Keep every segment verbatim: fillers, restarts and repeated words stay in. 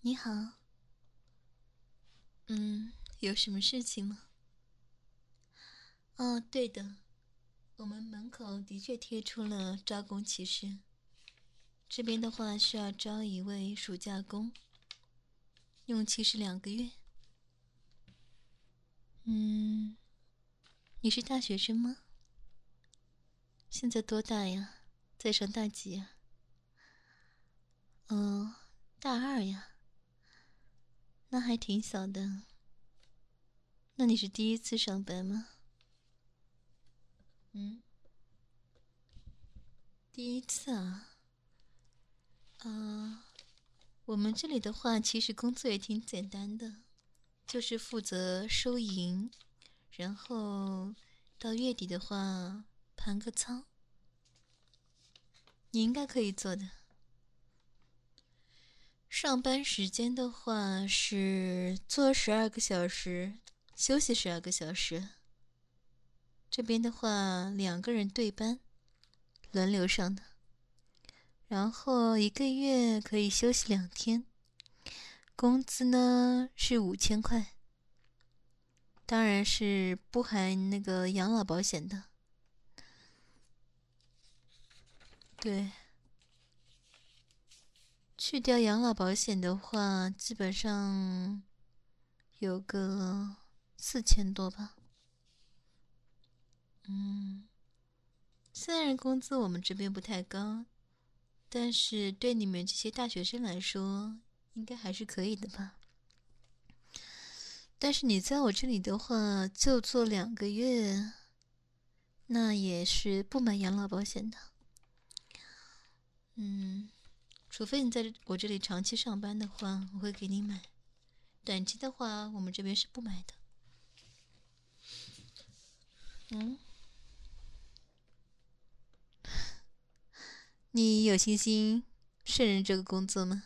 你好。嗯，有什么事情吗？哦，对的，我们门口的确贴出了招工启事。这边的话需要招一位暑假工，用期是两个月。嗯，你是大学生吗？现在多大呀？在上大几呀？哦，大二呀，那还挺小的。那你是第一次上班吗？嗯，第一次啊。啊、我们这里的话，其实工作也挺简单的，就是负责收银，然后到月底的话盘个仓，你应该可以做的。上班时间的话是做十二个小时，休息十二个小时。这边的话两个人对班，轮流上的，然后一个月可以休息两天，工资呢是五千块，当然是不含那个养老保险的。对，去掉养老保险的话，基本上有个四千多吧。嗯，虽然工资我们这边不太高，但是对你们这些大学生来说，应该还是可以的吧。但是你在我这里的话，就做两个月，那也是不买养老保险的。嗯，除非你在我这里长期上班的话，我会给你买。短期的话，我们这边是不买的。嗯，你有信心胜任这个工作吗？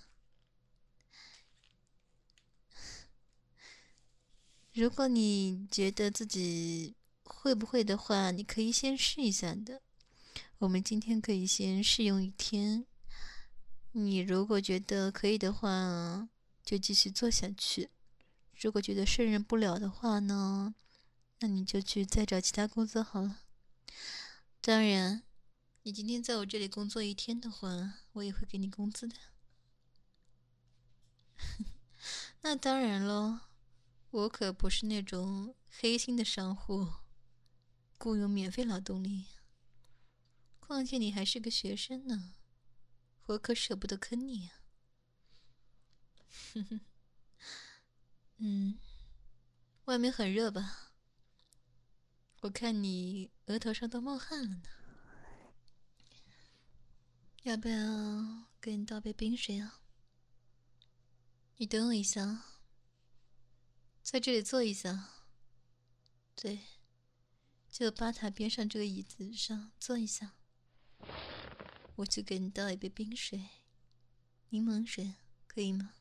如果你觉得自己会不会的话，你可以先试一下的。我们今天可以先试用一天。你如果觉得可以的话，就继续做下去。如果觉得胜任不了的话呢，那你就去再找其他工作好了。当然，你今天在我这里工作一天的话，我也会给你工资的。那当然喽，我可不是那种黑心的商户，雇佣免费劳动力。况且你还是个学生呢，我可舍不得坑你啊。嗯，外面很热吧？我看你额头上都冒汗了呢。要不要给你倒杯冰水啊？你等我一下，在这里坐一下。对，就吧台边上这个椅子上坐一下。我去给你倒一杯冰水，柠檬水，可以吗？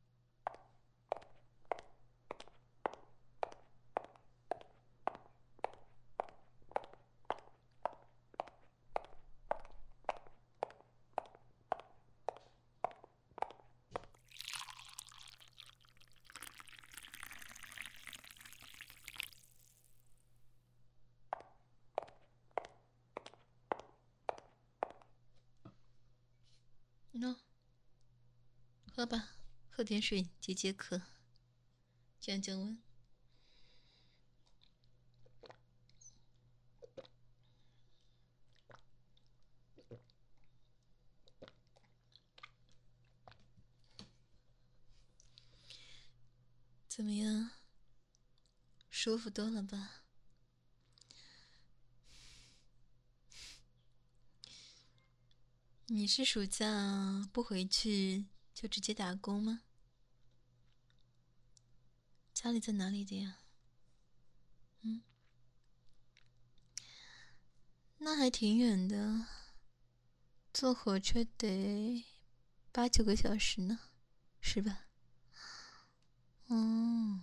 喏、喝吧，喝点水解解渴，降降温。怎么样？舒服多了吧？你是暑假不回去就直接打工吗？家里在哪里的呀？嗯，那还挺远的，坐火车得八九个小时呢，是吧？哦，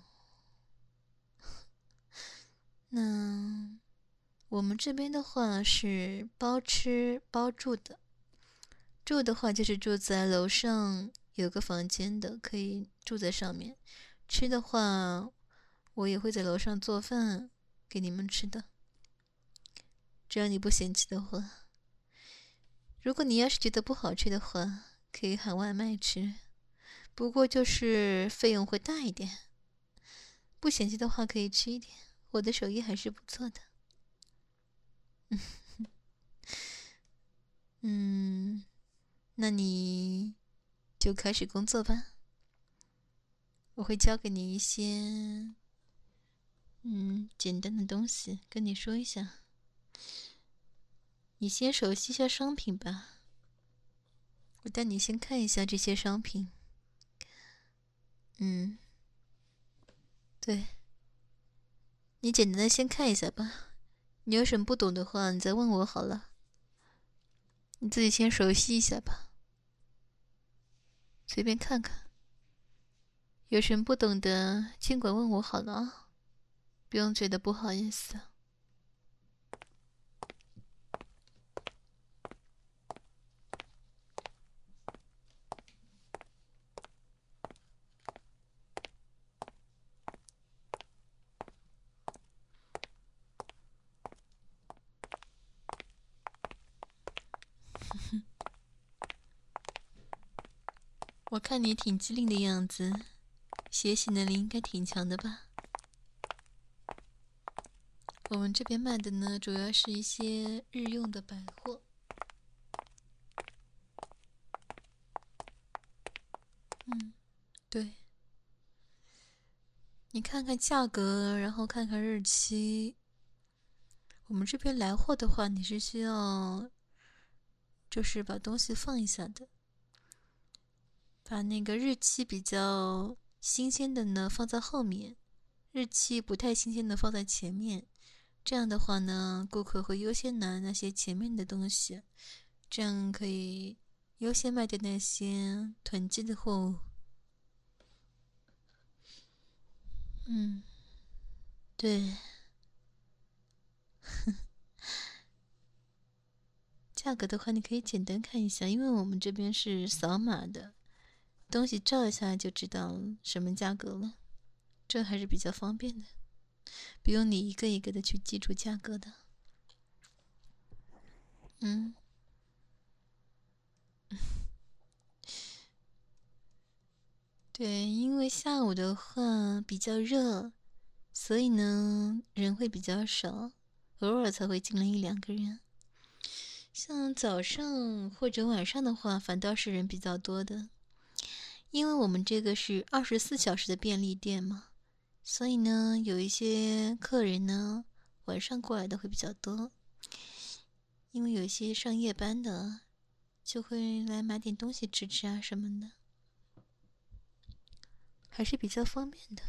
那我们这边的话是包吃包住的，住的话就是住在楼上有个房间的，可以住在上面。吃的话，我也会在楼上做饭给你们吃的，只要你不嫌弃的话。如果你要是觉得不好吃的话，可以喊外卖吃，不过就是费用会大一点。不嫌弃的话可以吃一点，我的手艺还是不错的。嗯，那你就开始工作吧。我会教给你一些嗯简单的东西，跟你说一下。你先熟悉一下商品吧。我带你先看一下这些商品。嗯，对，你简单的先看一下吧。你有什么不懂的话，你再问我好了。你自己先熟悉一下吧，随便看看。有什么不懂的，尽管问我好了啊，不用觉得不好意思。我看你挺机灵的样子，学习能力应该挺强的吧？我们这边卖的呢，主要是一些日用的百货。嗯，对。你看看价格，然后看看日期。我们这边来货的话，你是需要，就是把东西放一下的。把那个日期比较新鲜的呢放在后面，日期不太新鲜的放在前面。这样的话呢，顾客会优先拿那些前面的东西，这样可以优先卖掉那些囤积的货物。嗯，对。价格的话，你可以简单看一下，因为我们这边是扫码的，东西照一下就知道什么价格了，这还是比较方便的，不用你一个一个的去记住价格的。嗯，对，因为下午的话比较热，所以呢人会比较少，偶尔才会进来一两个人。像早上或者晚上的话，反倒是人比较多的，因为我们这个是二十四小时的便利店嘛，所以呢，有一些客人呢晚上过来的会比较多，因为有一些上夜班的就会来买点东西吃吃啊什么的，还是比较方便的。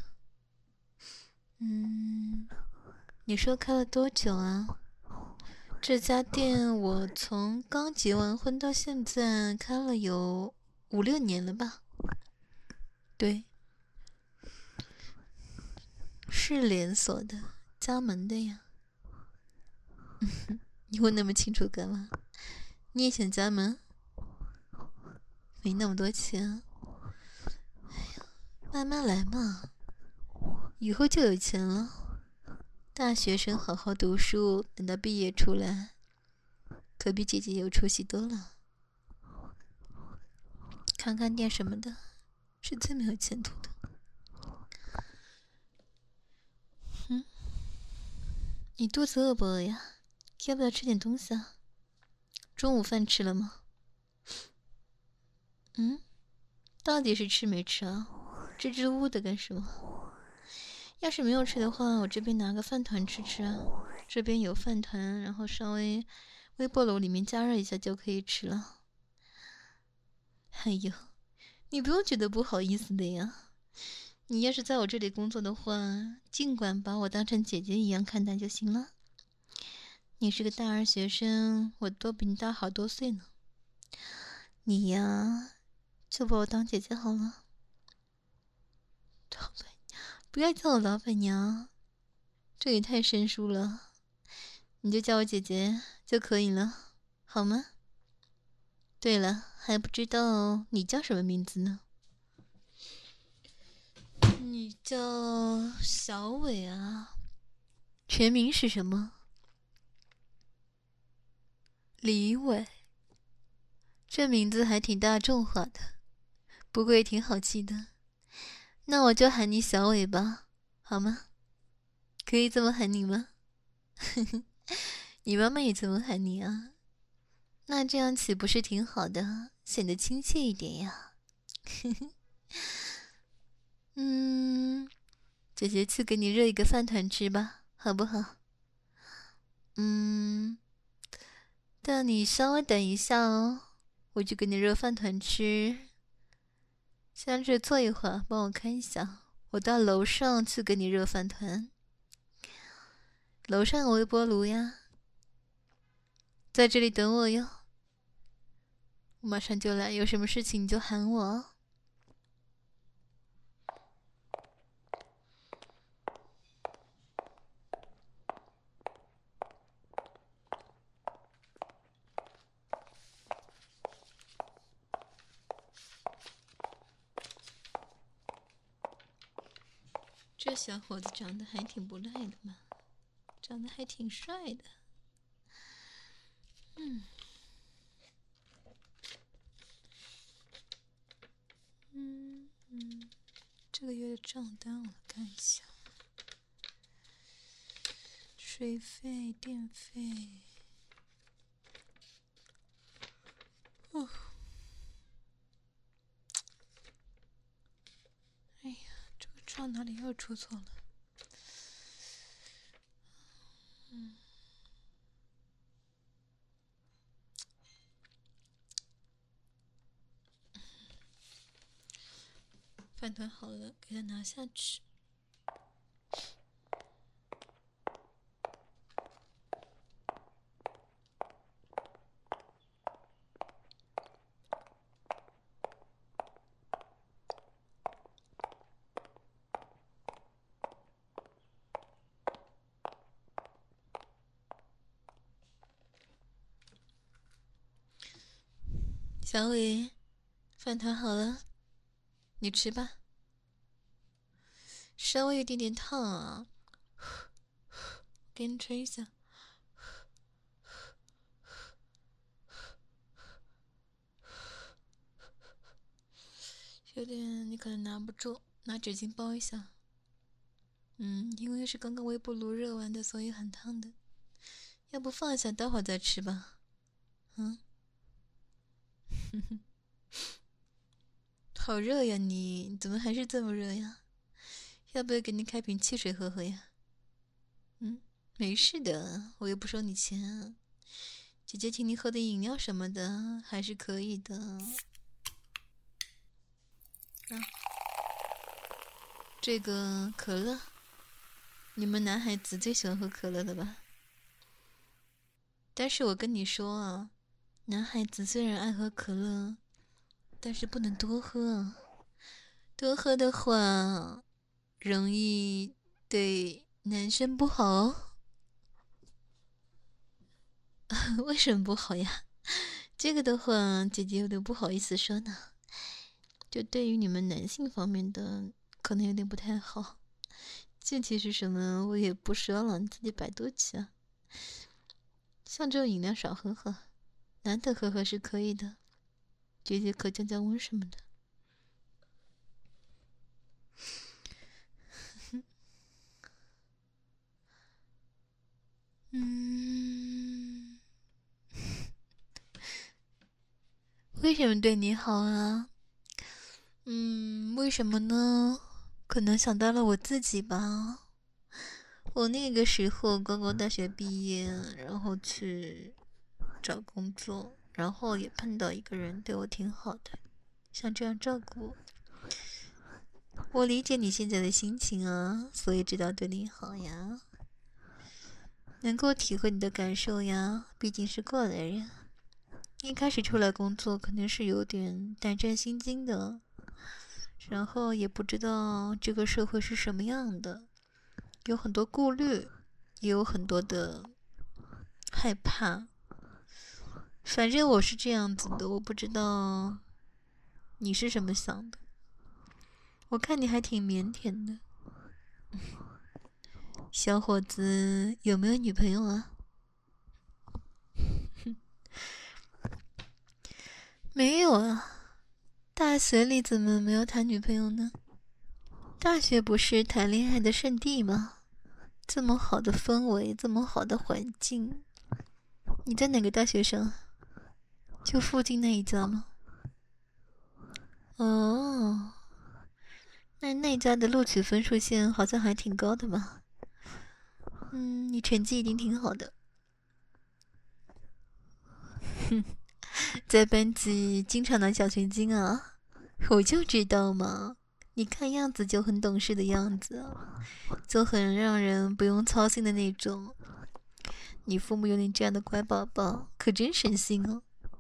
嗯，你说开了多久啊？这家店我从刚结完婚到现在开了有五六年了吧？对，是连锁的，加盟的呀。你问那么清楚干嘛？你也想加盟？没那么多钱。哎呀，慢慢来嘛，以后就有钱了。大学生好好读书，等到毕业出来，可比姐姐有出息多了。看看店什么的，是最没有前途的。嗯，你肚子饿不饿呀？要不要吃点东西啊？中午饭吃了吗？嗯，到底是吃没吃啊？支支吾吾的干什么？要是没有吃的话，我这边拿个饭团吃吃啊。这边有饭团，然后稍微微波炉里面加热一下就可以吃了。哎呦，你不用觉得不好意思的呀。你要是在我这里工作的话，尽管把我当成姐姐一样看待就行了。你是个大二学生，我都比你大好多岁呢。你呀，就把我当姐姐好了。老板，不要叫我老板娘，这也太生疏了。你就叫我姐姐就可以了，好吗？ 对了，还不知道你叫什么名字呢？你叫小伟啊，全名是什么？李伟，这名字还挺大众化的，不过也挺好记的。那我就喊你小伟吧，好吗？可以这么喊你吗？你妈妈也这么喊你啊？那这样岂不是挺好的，显得亲切一点呀？嗯，姐姐去给你热一个饭团吃吧，好不好？嗯，但你稍微等一下哦，我去给你热饭团吃。先这坐一会儿，帮我看一下，我到楼上去给你热饭团。楼上有微波炉呀，在这里等我哟。我马上就来，有什么事情你就喊我哦。这小伙子长得还挺不赖的嘛，长得还挺帅的。嗯，嗯嗯，这个月的账单我看一下，水费、电费，哦，哎呀，这个账哪里又出错了？嗯。饭团好了，给它拿下去。小伟，饭团好了，你吃吧。稍微有点点烫啊，给你吹一下。有点，你可能拿不住，拿纸巾包一下。嗯，因为是刚刚微波炉热完的，所以很烫的。要不放一下，待会儿再吃吧。嗯，好热呀你，你怎么还是这么热呀？要不要给你开瓶汽水喝喝呀？嗯，没事的，我又不收你钱。姐姐请你喝点饮料什么的，还是可以的。啊，这个可乐，你们男孩子最喜欢喝可乐了吧？但是我跟你说啊，男孩子虽然爱喝可乐，但是不能多喝啊。多喝的话，容易对男生不好哦。为什么不好呀？这个的话，姐姐有点不好意思说呢。就对于你们男性方面的，可能有点不太好。具体是什么，我也不说了，你自己百度去啊。像这种饮料少喝喝，难得喝喝是可以的，解解渴、降降温什么的。嗯，为什么对你好啊？嗯，为什么呢？可能想到了我自己吧。我那个时候刚刚大学毕业，然后去找工作，然后也碰到一个人对我挺好的，像这样照顾我。我理解你现在的心情啊，所以知道对你好呀，能够体会你的感受呀，毕竟是过来人。一开始出来工作肯定是有点胆战心惊的，然后也不知道这个社会是什么样的，有很多顾虑，也有很多的害怕。 反正我是这样子的，我不知道你是什么想的。我看你还挺腼腆的，小伙子有没有女朋友啊？没有啊，大学里怎么没有谈女朋友呢？大学不是谈恋爱的圣地吗？这么好的氛围，这么好的环境，你在哪个大学上？就附近那一家吗？哦，那那家的录取分数线好像还挺高的吧？嗯，你成绩一定挺好的。哼，在班级经常拿奖学金啊？我就知道嘛，你看样子就很懂事的样子，就很让人不用操心的那种。你父母有你这样的乖宝宝，可真省心哦。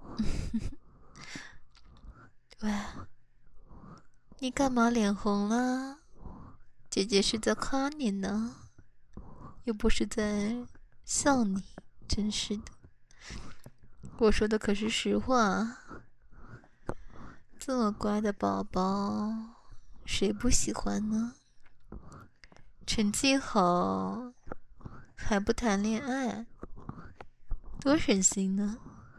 喂，你干嘛脸红了？姐姐是在夸你呢，又不是在笑你，真是的。我说的可是实话，这么乖的宝宝，谁不喜欢呢？成绩好，还不谈恋爱，多省心呢。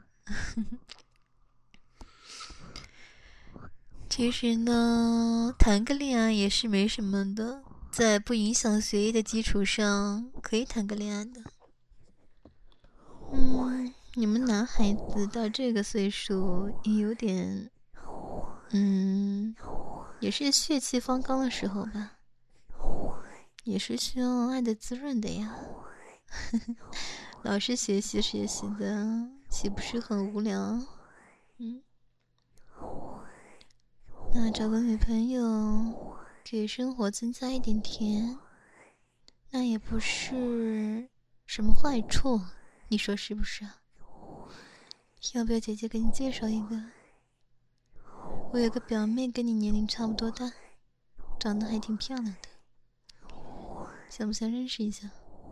其实呢，谈个恋爱也是没什么的，在不影响学业的基础上，可以谈个恋爱的。嗯，你们男孩子到这个岁数也有点，嗯，也是血气方刚的时候吧，也是需要爱的滋润的呀。老是学习学习的，岂不是很无聊？嗯，那找个女朋友，给生活增加一点甜，那也不是什么坏处，你说是不是啊？要不要姐姐给你介绍一个？我有个表妹跟你年龄差不多大，长得还挺漂亮的，想不想认识一下？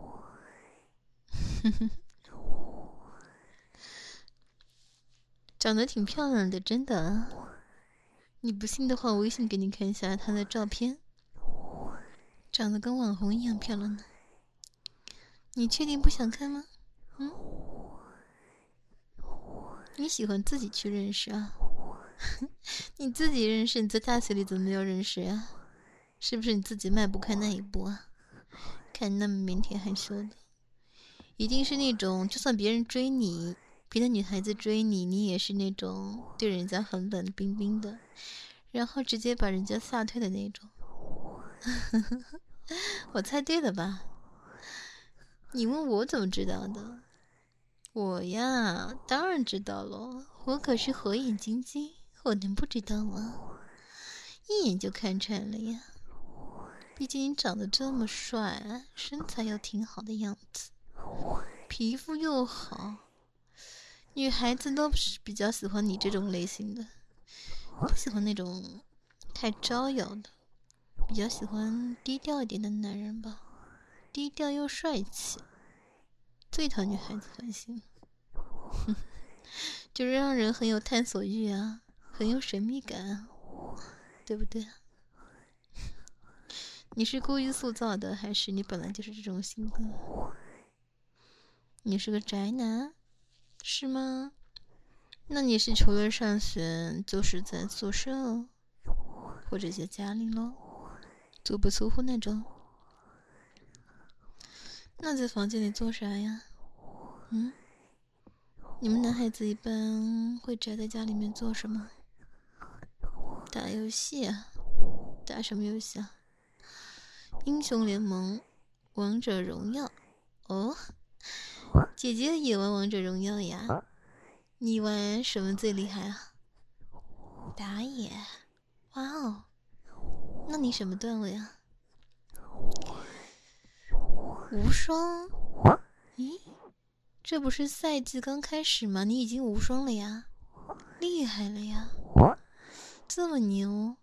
长得挺漂亮的，真的啊。你不信的话，微信给你看一下她的照片，长得跟网红一样漂亮呢。你确定不想看吗？嗯？你喜欢自己去认识啊？你自己认识，你在大学里怎么没有认识呀？是不是你自己迈不开那一步啊？看你那么腼腆害羞的，一定是那种就算别人追你，别的女孩子追你，你也是那种对人家很冷冰冰的，然后直接把人家吓退的那种。我猜对了吧？你问我怎么知道的？我呀，当然知道了，我可是火眼金睛，我能不知道吗？一眼就看出来了呀。毕竟你长得这么帅，身材又挺好的样子，皮肤又好，女孩子都是比较喜欢你这种类型的，不喜欢那种太招摇的，比较喜欢低调一点的男人吧，低调又帅气，最讨女孩子欢心。就是让人很有探索欲啊，很有神秘感啊，对不对？你是故意塑造的，还是你本来就是这种性格？你是个宅男，是吗？那你是除了上学，就是在宿舍，或者在家里咯，足不出户那种？那在房间里做啥呀？嗯？你们男孩子一般会宅在家里面做什么？打游戏啊？打什么游戏啊？英雄联盟、王者荣耀。哦，姐姐也玩王者荣耀呀？你玩什么最厉害啊？打野。哇哦，那你什么段位啊？无双？咦，这不是赛季刚开始吗？你已经无双了呀？厉害了呀！这么牛？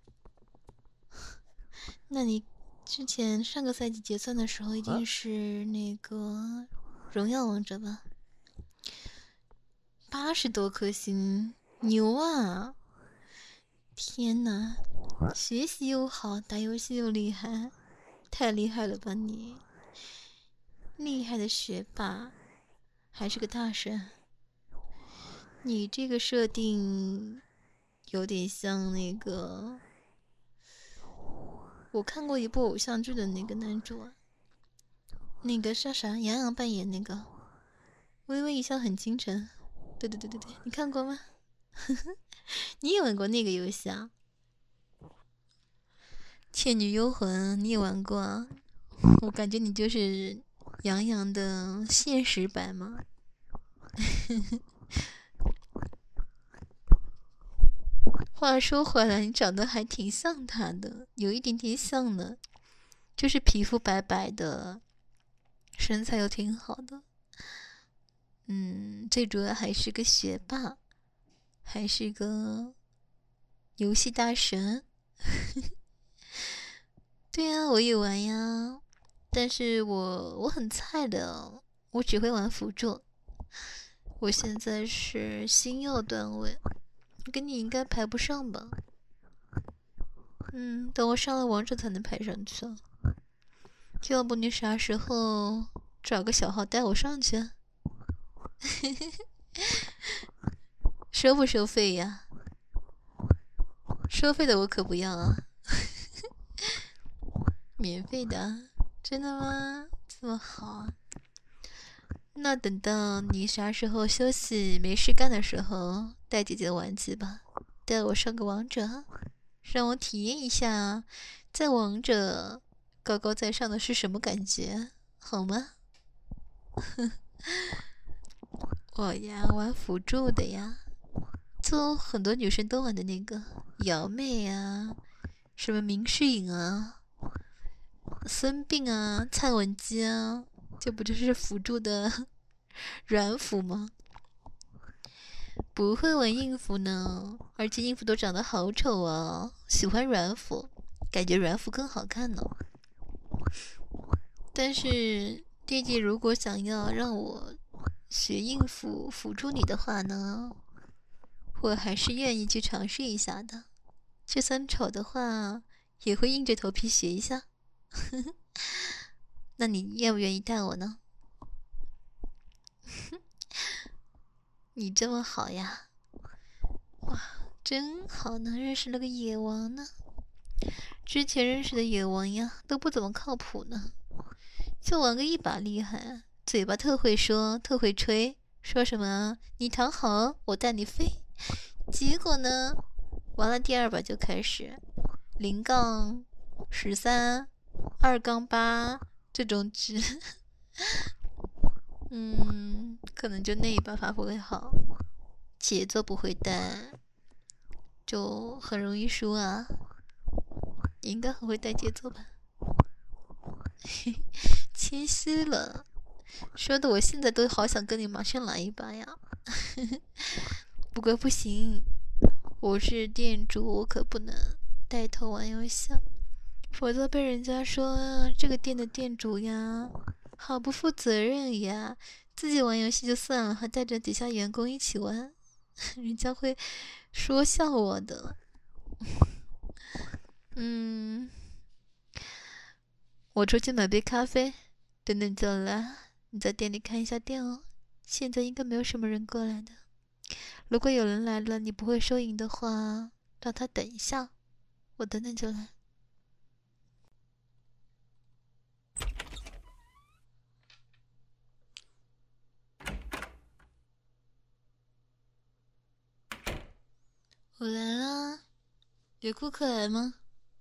那你之前上个赛季结算的时候，一定是那个荣耀王者吧？ 八十多颗星，牛啊！天哪，学习又好，打游戏又厉害，太厉害了吧你！厉害的学霸，还是个大神。你这个设定有点像那个，我看过一部偶像剧的那个男主啊，那个叫啥？杨洋扮演那个，微微一笑很倾城。对对对对对，你看过吗？你也玩过那个游戏啊？倩女幽魂你也玩过啊？我感觉你就是杨洋的现实版嘛。话说回来，你长得还挺像他的，有一点点像呢，就是皮肤白白的，身材又挺好的。嗯，最主要还是个学霸，还是个游戏大神。对呀，我也玩呀，但是我我很菜的，我只会玩辅助。我现在是星耀段位，跟你应该排不上吧？嗯，等我上了王者才能排上去。要不你啥时候找个小号带我上去？收不收费呀？收费的我可不要啊。免费的？真的吗？这么好？那等到你啥时候休息没事干的时候，带姐姐玩几把，带我上个王者，让我体验一下在王者高高在上的是什么感觉，好吗？我呀，玩辅助的呀，就很多女生都玩的那个瑶妹啊，什么明世隐啊、孙膑啊、蔡文姬啊，这不就是辅助的软辅吗？不会玩硬辅呢，而且硬辅都长得好丑啊，喜欢软辅，感觉软辅更好看呢。但是弟弟如果想要让我学硬辅辅助你的话呢，我还是愿意去尝试一下的。就算丑的话，也会硬着头皮学一下。那你愿不愿意带我呢？你这么好呀，哇，真好呢，认识了个野王呢。之前认识的野王呀，都不怎么靠谱呢，就玩个一把厉害，嘴巴特会说，特会吹，说什么你躺好，我带你飞。结果呢，玩了第二把就开始零杠十三、二杠八这种值。嗯，可能就那一把发挥会好，节奏不会带，就很容易输啊。你应该很会带节奏吧？谦虚了，说的我现在都好想跟你马上来一把呀。不过不行，我是店主，我可不能带头玩游戏，否则被人家说这个店的店主呀，好不负责任呀。自己玩游戏就算了，还带着底下员工一起玩，人家会说笑我的。嗯，我出去买杯咖啡，等等就来。你在店里看一下店哦，现在应该没有什么人过来的。如果有人来了，你不会收银的话，让他等一下，我等等就来。我来啦，有顾客来吗？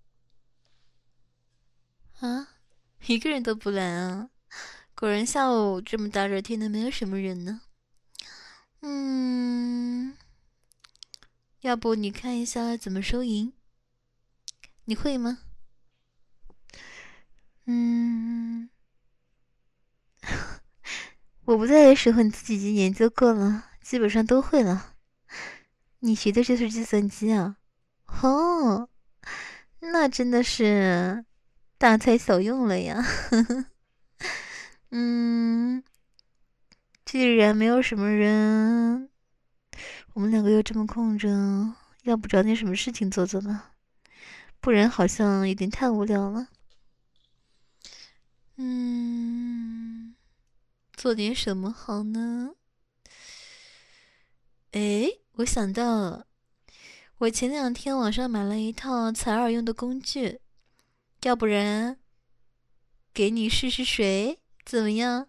啊，一个人都不来啊！果然下午这么大热天的，没有什么人呢。嗯，要不你看一下怎么收银？你会吗？嗯，我不在的时候你自己已经研究过了，基本上都会了。你学的就是计算机啊？哦，那真的是大材小用了呀。嗯，既然没有什么人， 我们两个又这么空着，要不找点什么事情做做吧？不然好像有点太无聊了。嗯，做点什么好呢？诶，我想到了，我前两天网上买了一套采耳用的工具，要不然给你试试水，怎么样？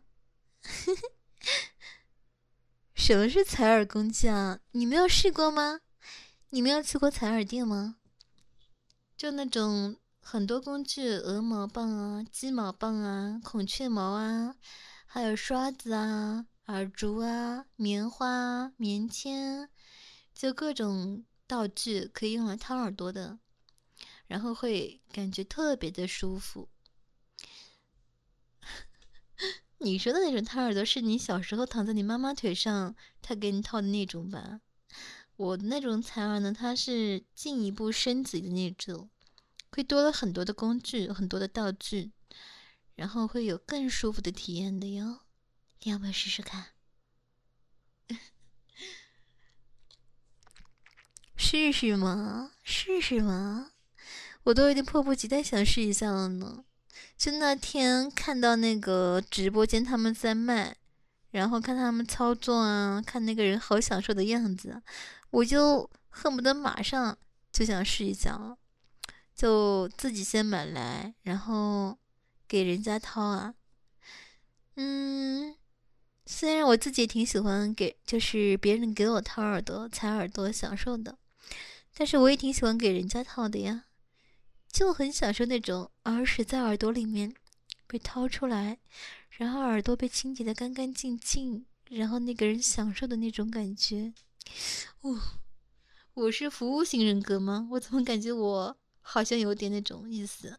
什么是采耳工具啊？你没有试过吗？你没有去过采耳店吗？就那种很多工具，鹅毛棒啊、鸡毛棒啊、孔雀毛啊，还有刷子啊、耳烛啊、棉花啊、棉签，就各种道具可以用来掏耳朵的，然后会感觉特别的舒服。你说的那种掏耳朵是你小时候躺在你妈妈腿上，她给你套的那种吧？我的那种采耳呢，它是进一步升级的那种，会多了很多的工具，很多的道具，然后会有更舒服的体验的哟。你要不要试试看？试试吗？试试吗？我都有点迫不及待想试一下了呢。就那天看到那个直播间他们在卖，然后看他们操作啊，看那个人好享受的样子，我就恨不得马上就想试一下了，就自己先买来，然后给人家掏啊。嗯，虽然我自己也挺喜欢给，就是别人给我掏耳朵、采耳朵享受的，但是我也挺喜欢给人家掏的呀，就很享受那种耳屎在耳朵里面被掏出来，然后耳朵被清洁的干干净净，然后那个人享受的那种感觉。哦，我是服务型人格吗？我怎么感觉我好像有点那种意思？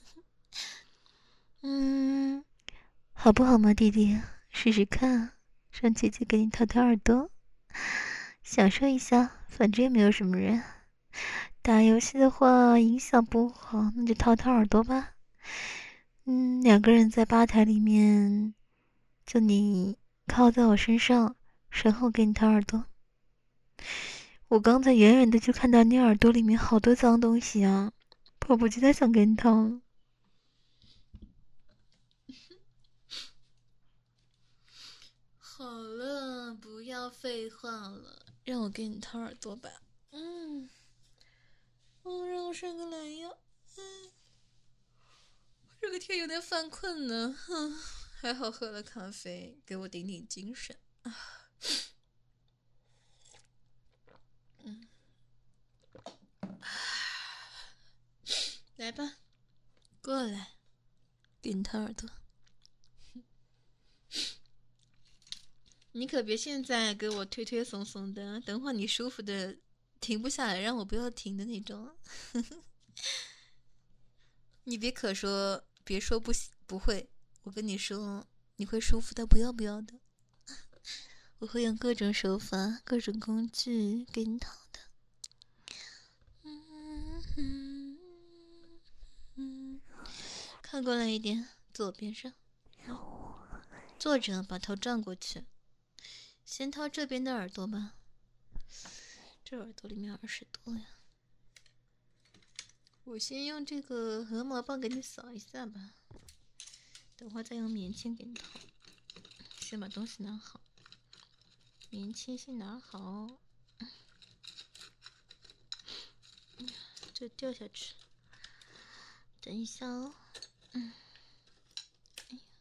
嗯，好不好嘛，弟弟？试试看，让姐姐给你掏掏耳朵，享受一下，反正也没有什么人。打游戏的话影响不好，那就掏掏耳朵吧。嗯，两个人在吧台里面，就你靠在我身上，身后给你掏耳朵。我刚才远远的就看到你耳朵里面好多脏东西啊，迫不及待想给你掏。好了，不要废话了，让我给你掏耳朵吧。嗯，哦，让我伸个懒腰。嗯，这个天有点犯困呢。哼，还好喝了咖啡，给我顶顶精神。啊，嗯，来吧，过来，给你掏耳朵。你可别现在给我推推怂怂的，等会儿你舒服的停不下来，让我不要停的那种。你别可说，别说不不会，我跟你说，你会舒服的不要不要的。我会用各种手法、各种工具给你讨的。嗯嗯嗯，靠过来一点，左边上，坐着把头转过去，先掏这边的耳朵吧。这耳朵里面耳屎多呀。我先用这个鹅毛棒给你扫一下吧，等会再用棉签给你掏。先把东西拿好，棉签先拿好。这掉下去，等一下哦。嗯，哎呀，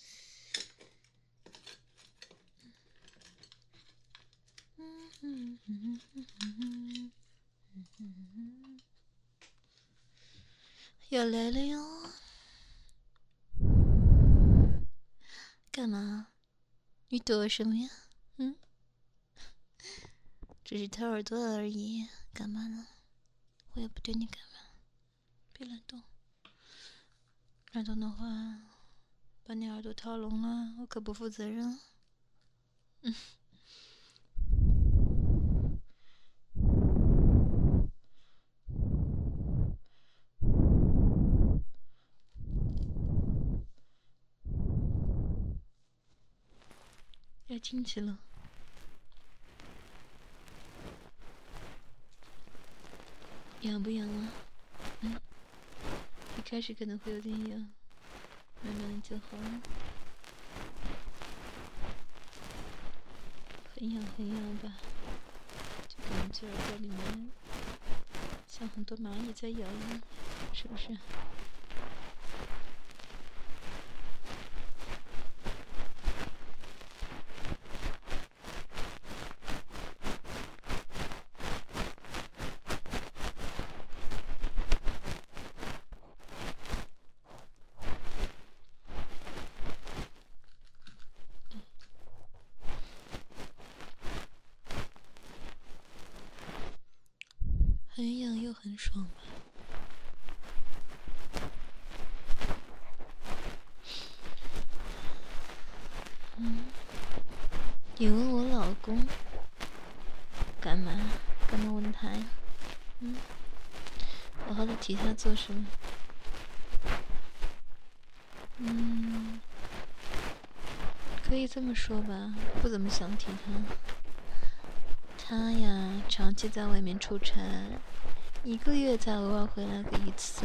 嗯嗯嗯嗯嗯嗯嗯，要来了哟！干嘛？你躲什么呀？嗯，只是掏耳朵而已，干嘛呢？我也不对你干嘛，别乱动。乱动的话，把你耳朵掏聋了，我可不负责任。嗯。要进去了。 痒不痒啊？嗯，一开始可能会有点痒，慢慢的就好了。很痒很痒吧？就感觉耳朵里面像很多蚂蚁在咬你，是不是？很痒又很爽吧？嗯，你问我老公干嘛？干嘛问他呀？嗯，好好的提他做什么？嗯，可以这么说吧，不怎么想提他。他呀，长期在外面出差，一个月才偶尔回来个一次。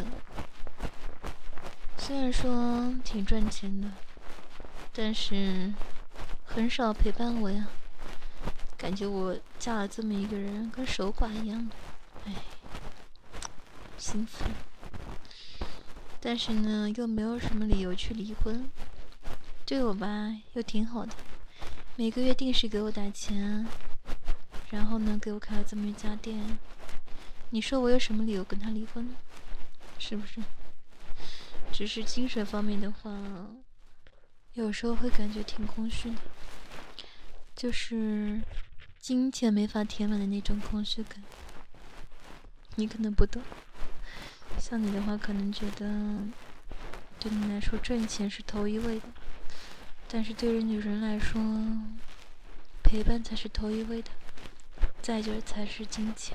虽然说挺赚钱的，但是很少陪伴我呀。感觉我嫁了这么一个人，跟守寡一样的，哎，心烦。但是呢，又没有什么理由去离婚，对我吧又挺好的，每个月定时给我打钱，然后呢给我开了这么一家店。你说我有什么理由跟他离婚呢？是不是？只是精神方面的话，有时候会感觉挺空虚的，就是金钱没法填满的那种空虚感。你可能不懂，像你的话可能觉得对你来说赚钱是头一位的，但是对于女人来说，陪伴才是头一位的，再就是才是金钱。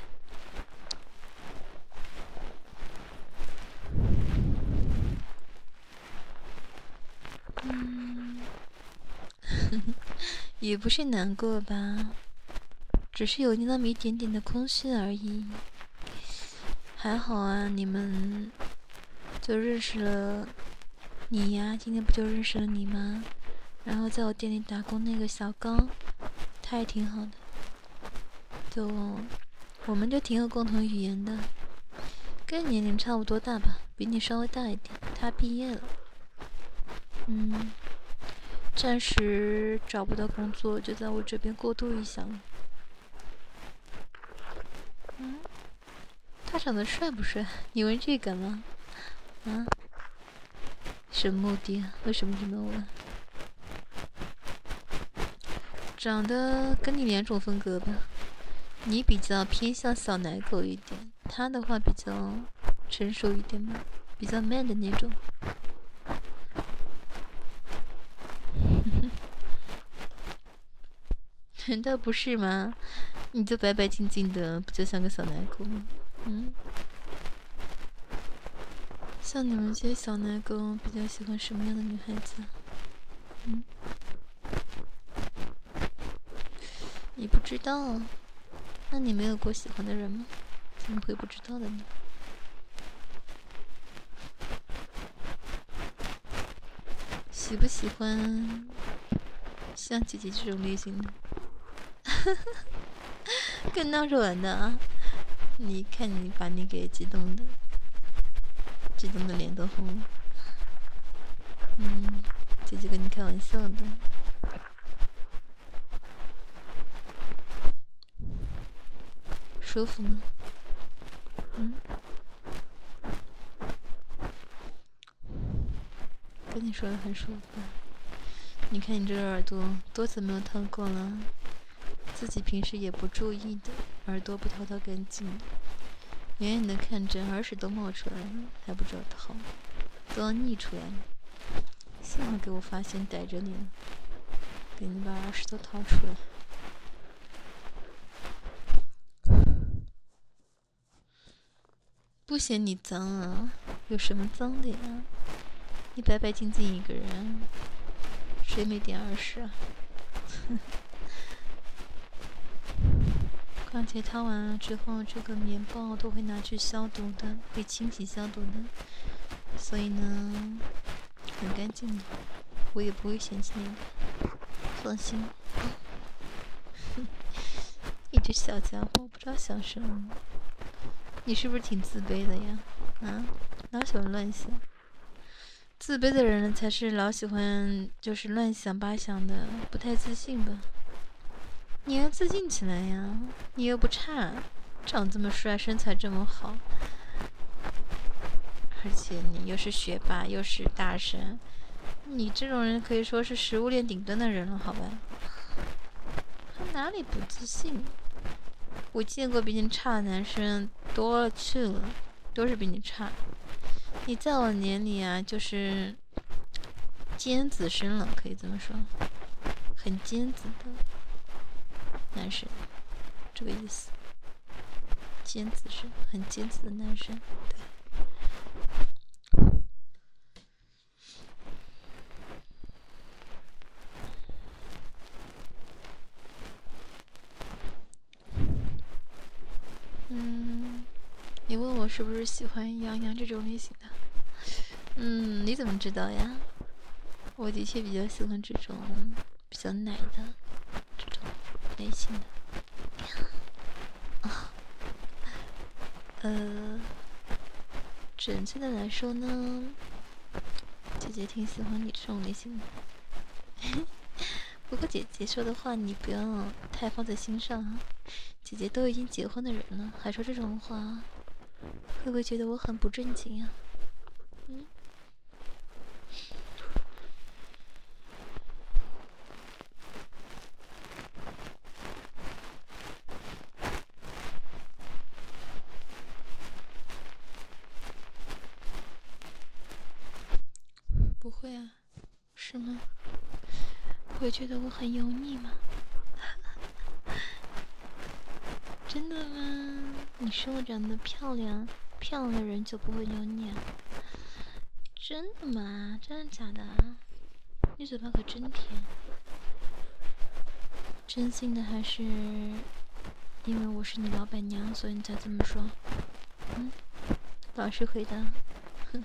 嗯，也不是难过吧，只是有那么一点点的空虚而已。还好啊，你们就认识了你呀，今天不就认识了你吗？然后在我店里打工那个小刚，他也挺好的，就我们就挺有共同语言的，跟年龄差不多大吧，比你稍微大一点。他毕业了，嗯，暂时找不到工作，就在我这边过渡一下了。嗯，他长得帅不帅？你问这个吗？啊？什么目的啊？为什么这么问？长得跟你两种风格吧，你比较偏向小奶狗一点，他的话比较成熟一点吧，比较 man 的那种。难道不是吗？你就白白净净的，不就像个小奶狗吗？嗯。像你们这些小奶狗，比较喜欢什么样的女孩子？嗯。你不知道？那你没有过喜欢的人吗？怎么会不知道的呢？喜不喜欢像姐姐这种类型的？跟闹着玩的啊！你看你把你给激动的，激动的脸都红了。嗯，姐姐跟你开玩笑的。舒服吗？嗯。跟你说的很舒服。你看你这个耳朵多久没有掏过了？自己平时也不注意的，耳朵不掏掏干净，远远的看着耳屎都冒出来了，还不知道掏，都要溢出来了。幸好给我发现逮着你了，给你把耳屎都掏出来。不嫌你脏啊？有什么脏的呀？你白白净净一个人，谁没点耳屎啊？ 而且掏完了之后，这个棉棒都会拿去消毒的，会清洗消毒的，所以呢，很干净的，我也不会嫌弃你的，放心。一只小家伙，不知道想什么。你是不是挺自卑的呀？啊，老喜欢乱想。自卑的人才是老喜欢就是乱想八想的，不太自信吧？你要自信起来呀！你又不差，长这么帅，身材这么好，而且你又是学霸，又是大神，你这种人可以说是食物链顶端的人了，好吧？他哪里不自信？我见过比你差的男生多了去了，都是比你差。你在我眼里啊，就是尖子生了，可以这么说，很尖子的男生，这个意思。尖子生，很尖子的男生，对。嗯，你问我是不是喜欢杨洋这种类型的？嗯，你怎么知道呀？我的确比较喜欢这种比较奶的这种类型的。啊，呃，准确的来说呢，姐姐挺喜欢你这种类型的。不过姐姐说的话你不要太放在心上啊，姐姐都已经结婚的人了，还说这种话，会不会觉得我很不正经呀？嗯。不会啊，是吗？会觉得我很油腻吗？真的吗？你说我长得漂亮，漂亮的人就不会油腻啊？真的吗？真的假的？你嘴巴可真甜。真心的还是因为我是你老板娘，所以你才这么说？嗯，老实回答。哼。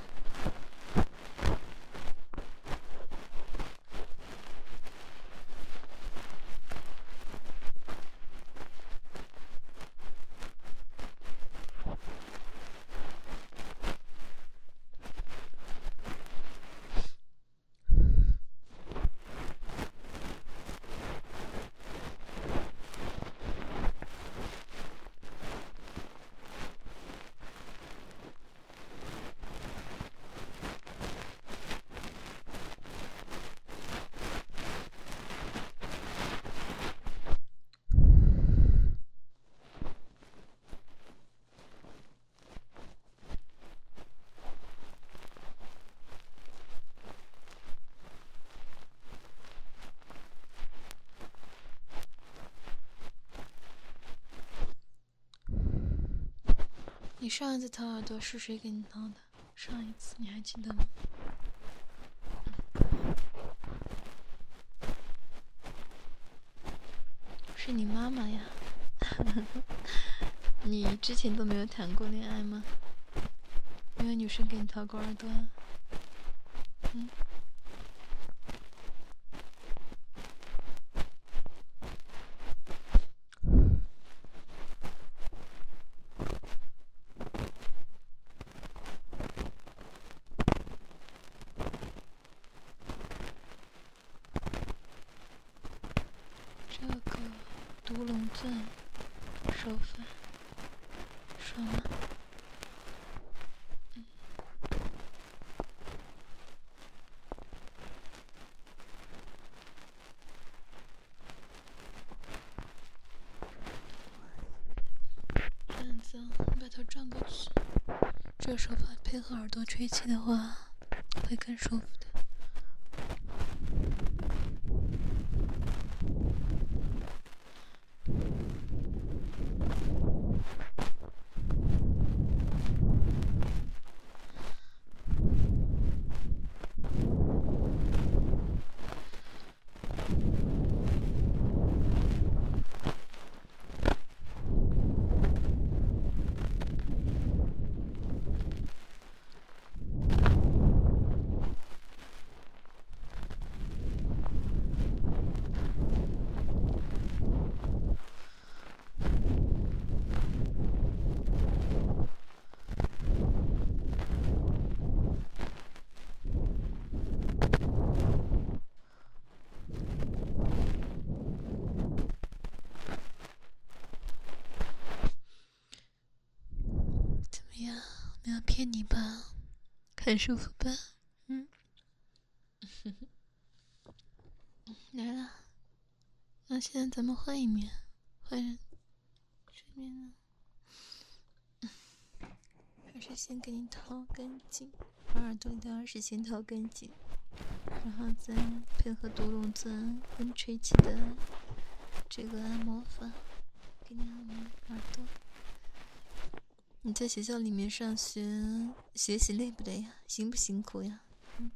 你上一次掏耳朵是谁给你掏的？上一次你还记得吗？是你妈妈呀。你之前都没有谈过恋爱吗？没有女生给你掏过耳朵啊？嗯。这个独龙钻手法爽吗？嗯。这样子，你把头转过去，这手法配合耳朵吹气的话，会更舒服的。 骗你吧，很舒服吧？嗯，来了。那现在咱们换一面，换这面呢？还是先给你掏干净，把耳朵里的耳屎先掏干净，然后再配合独龙钻跟吹气的这个按摩法，给你按摩耳朵。你在学校里面上学，学习累不累呀？辛不辛苦呀？嗯，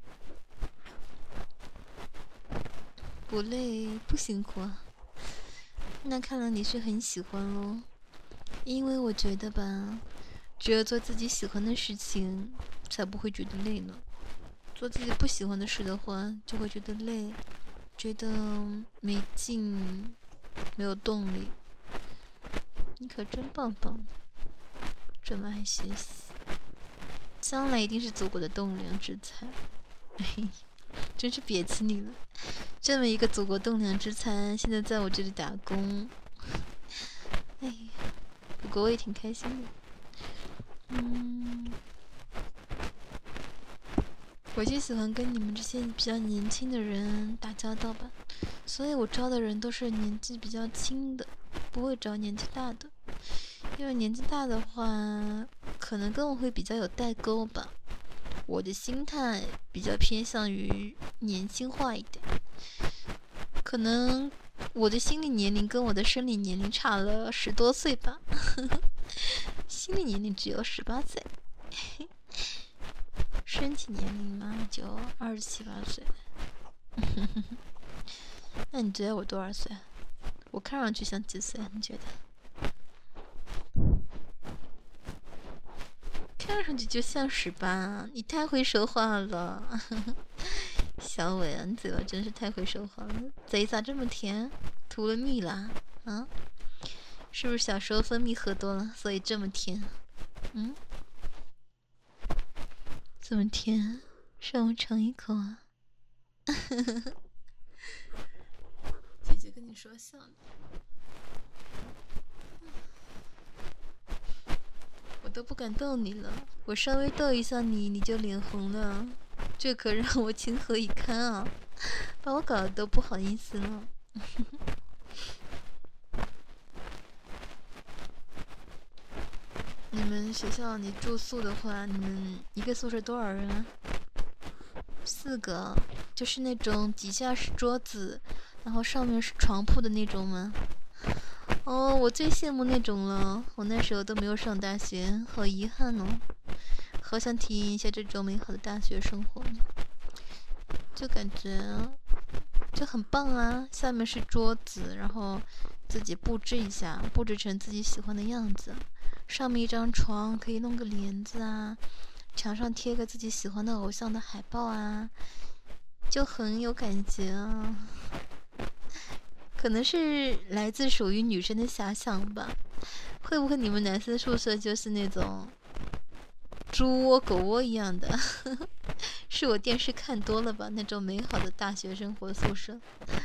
不累，不辛苦啊。那看来你是很喜欢咯，因为我觉得吧，只有做自己喜欢的事情，才不会觉得累呢。做自己不喜欢的事的话，就会觉得累，觉得没劲，没有动力。你可真棒棒，这么爱学习，将来一定是祖国的栋梁之才。嘿，真是别气你了，这么一个祖国栋梁之才，现在在我这里打工。哎呀，不过我也挺开心的。嗯，我就喜欢跟你们这些比较年轻的人打交道吧，所以我招的人都是年纪比较轻的，不会招年纪大的，因为年纪大的话，可能跟我会比较有代沟吧。我的心态比较偏向于年轻化一点，可能我的心理年龄跟我的生理年龄差了十多岁吧，心理年龄只有十八岁。身体年龄嘛，就二十七八岁。那你觉得我多少岁？我看上去像几岁？你觉得？看上去就像十八，你太会说话了。小伟啊，你嘴巴真是太会说话了，嘴咋这么甜？涂了蜜啦？啊？是不是小时候分泌喝多了，所以这么甜？嗯？这么甜，让我尝一口啊！姐姐跟你说笑呢，我都不敢逗你了，我稍微逗一下你，你就脸红了，这可让我情何以堪啊！把我搞得都不好意思了。你们学校你住宿的话，你们一个宿舍多少人啊？四个，就是那种底下是桌子，然后上面是床铺的那种吗？哦，我最羡慕那种了，我那时候都没有上大学，好遗憾哦，好想体验一下这种美好的大学生活呢，就感觉就很棒啊，下面是桌子，然后自己布置一下，布置成自己喜欢的样子，上面一张床可以弄个帘子啊，墙上贴个自己喜欢的偶像的海报啊，就很有感觉啊。可能是来自属于女生的遐想吧，会不会你们男生宿舍就是那种猪窝狗窝一样的？是我电视看多了吧，那种美好的大学生活宿舍。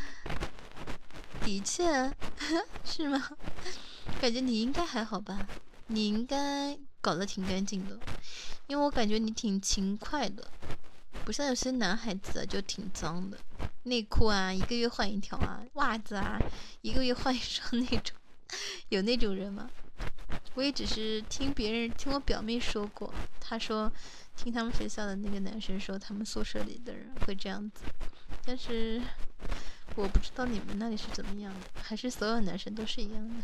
的确，是吗？感觉你应该还好吧，你应该搞得挺干净的，因为我感觉你挺勤快的，不像有些男孩子啊就挺脏的，内裤啊一个月换一条啊，袜子啊一个月换一双那种，有那种人吗？我也只是听别人听我表妹说过，她说听他们学校的那个男生说他们宿舍里的人会这样子，但是我不知道你们那里是怎么样的，还是所有男生都是一样的？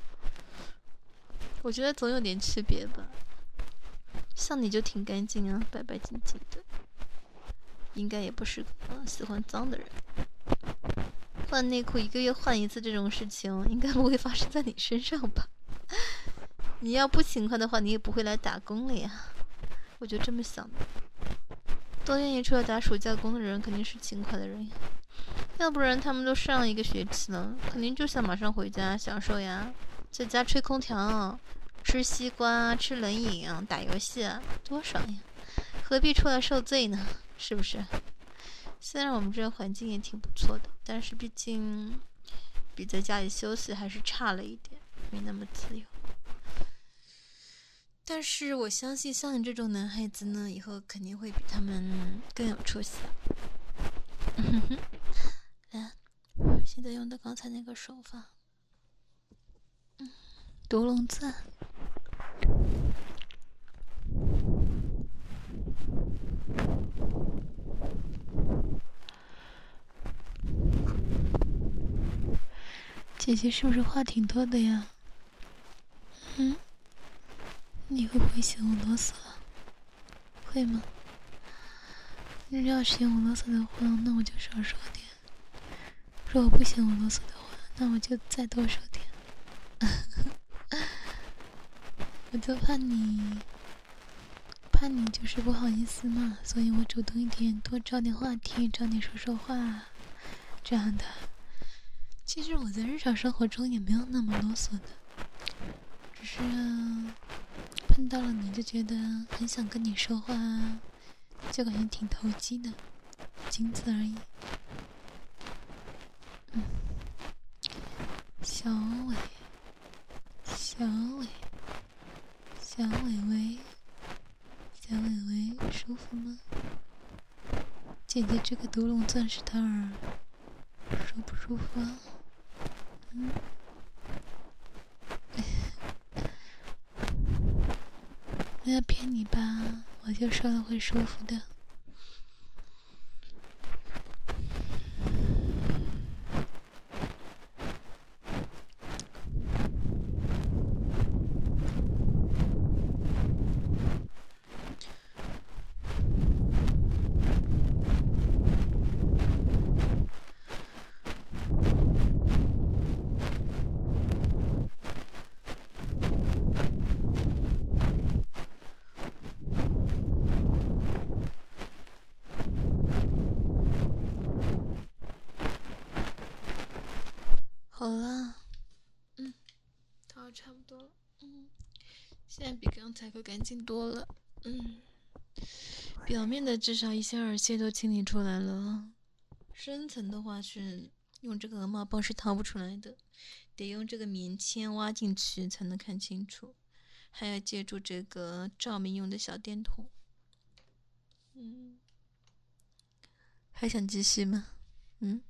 我觉得总有点区别吧。像你就挺干净啊，白白净净的，应该也不是个喜欢脏的人。换内裤一个月换一次这种事情，应该不会发生在你身上吧？你要不勤快的话，你也不会来打工了呀。我就这么想的。都愿意出来打暑假工的人，肯定是勤快的人呀。要不然他们都上一个学期了，肯定就想马上回家享受呀，在家吹空调、吃西瓜、吃冷饮、打游戏，多爽呀！何必出来受罪呢？是不是？虽然我们这个环境也挺不错的，但是毕竟比在家里休息还是差了一点，没那么自由。 但是我相信像你这种男孩子呢，以后肯定会比他们更有出息。来，现在用的刚才那个手法，嗯，独龙钻。姐姐是不是话挺多的呀？嗯，你会不会嫌我啰嗦？会吗？你要嫌我啰嗦的话，那我就少说点；如果不嫌我啰嗦的话，那我就再多说点。我就怕你，怕你就是不好意思嘛，所以我主动一点，多找点话题，找你说说话，这样的。其实我在日常生活中也没有那么啰嗦的，只是、啊、碰到了你就觉得很想跟你说话，就感觉挺投机的，仅此而已。嗯，小伟，小伟，小伟伟，小伟伟，舒服吗？姐姐这个独龙钻石套儿舒不舒服啊？嗯。没有骗你吧，我就说了会舒服的。好了，嗯，套差不多了，嗯，现在比刚才可干净多了，嗯，表面的至少一些耳屑都清理出来了，深层的话是用这个鹅毛棒是掏不出来的，得用这个棉签挖进去才能看清楚，还要借助这个照明用的小电筒。嗯，还想继续吗？嗯。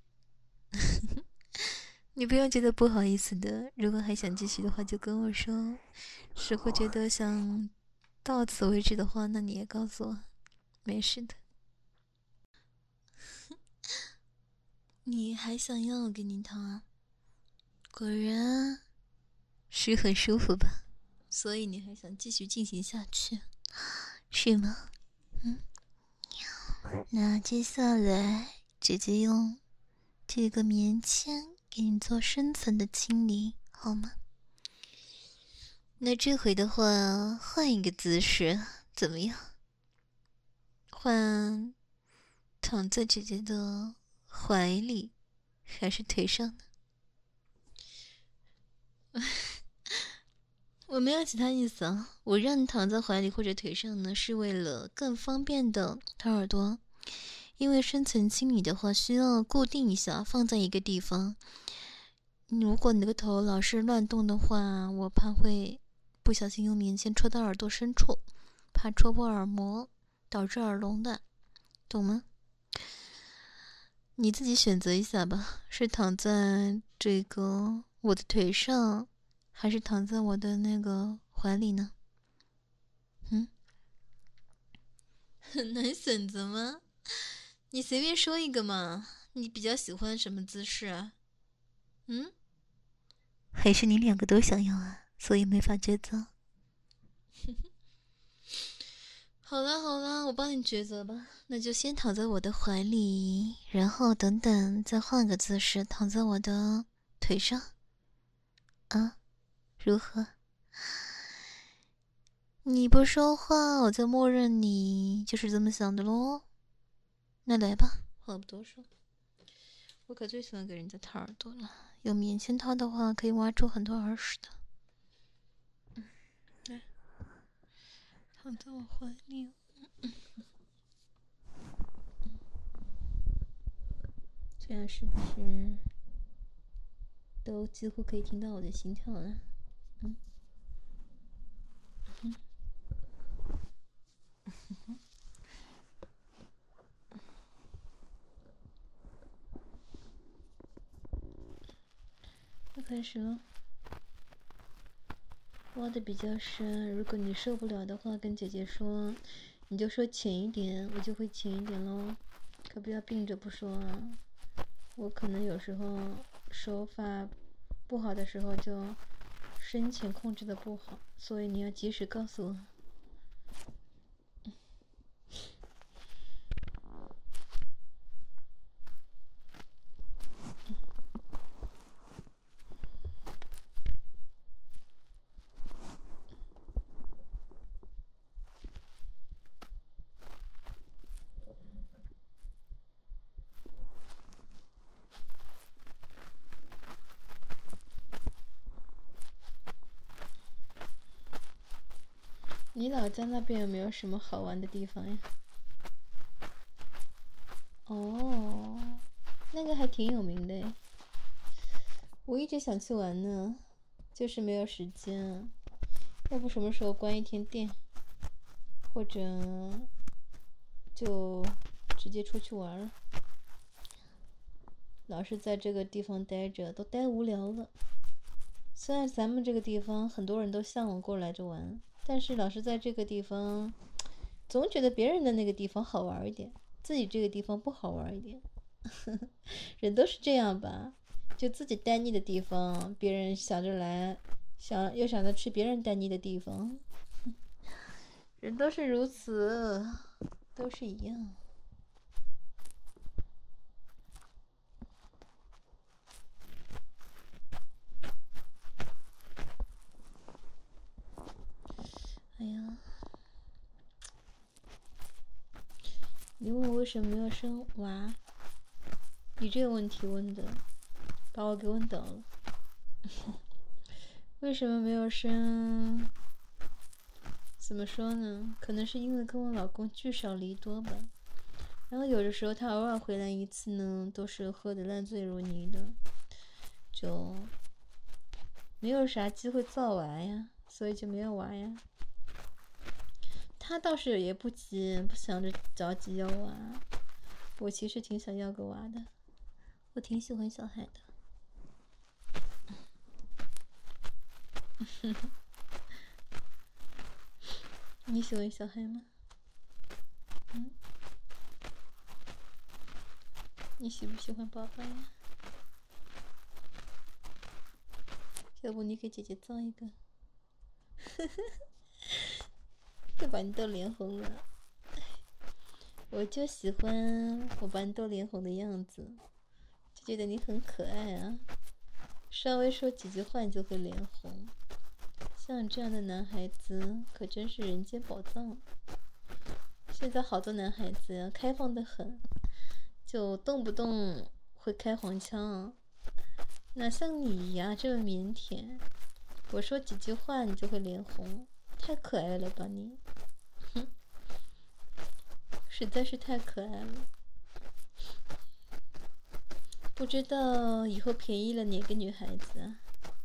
你不用觉得不好意思的，如果还想继续的话就跟我说，如果觉得想到此为止的话，那你也告诉我，没事的。你还想要我给你掏啊？果然是很舒服吧？所以你还想继续进行下去，是吗？嗯，那接下来姐姐用这个棉签给你做深层的清理，好吗？那这回的话，换一个姿势，怎么样？换躺在姐姐的怀里，还是腿上呢？我没有其他意思啊，我让你躺在怀里或者腿上呢，是为了更方便的掏耳朵。因为深层清理的话，需要固定一下，放在一个地方。如果你那个头老是乱动的话，我怕会不小心用棉签戳到耳朵深处，怕戳破耳膜，导致耳聋的，懂吗？你自己选择一下吧，是躺在这个我的腿上，还是躺在我的那个怀里呢？嗯，很难选择吗？你随便说一个嘛，你比较喜欢什么姿势啊？嗯？还是你两个都想要啊，所以没法抉择。好了好了，我帮你抉择吧。那就先躺在我的怀里，然后等等再换个姿势躺在我的腿上。啊，如何？你不说话，我就默认你就是这么想的咯。那来吧，话不多说。我可最喜欢给人家掏耳朵了，用棉签掏的话，可以挖出很多耳屎的。嗯，来，躺在我怀里。嗯这样是不是都几乎可以听到我的心跳了？嗯，嗯， 开始了，挖的比较深。如果你受不了的话，跟姐姐说，你就说浅一点，我就会浅一点喽。可不要病着不说啊！我可能有时候手法不好的时候就深浅控制的不好，所以你要及时告诉我。你老家那边有没有什么好玩的地方呀？哦，那个还挺有名的，我一直想去玩呢，就是没有时间。要不什么时候关一天店，或者就直接出去玩了。老是在这个地方待着，都待无聊了。虽然咱们这个地方很多人都向往过来着玩，但是老是在这个地方，总觉得别人的那个地方好玩一点，自己这个地方不好玩一点。人都是这样吧，就自己待腻的地方，别人想着来，想又想着去别人待腻的地方。人都是如此，都是一样。哎呀，你问我为什么没有生娃？你这个问题问的，把我给问倒了。为什么没有生？怎么说呢？可能是因为跟我老公聚少离多吧。然后有的时候他偶尔回来一次呢，都是喝得烂醉如泥的，就没有啥机会造娃呀，所以就没有娃呀。他倒是也不急，不想着着急要娃。我其实挺想要个娃的，我挺喜欢小孩的。你喜欢小孩吗？嗯？你喜不喜欢宝宝呀？要不你给姐姐造一个？都把你逗脸红了。我就喜欢我把你逗脸红的样子，就觉得你很可爱啊。稍微说几句话你就会脸红，像你这样的男孩子可真是人间宝藏。现在好多男孩子呀，开放的很，就动不动会开黄腔。哪像你呀这么腼腆，我说几句话你就会脸红，太可爱了吧你！哼，实在是太可爱了。不知道以后便宜了哪个女孩子啊？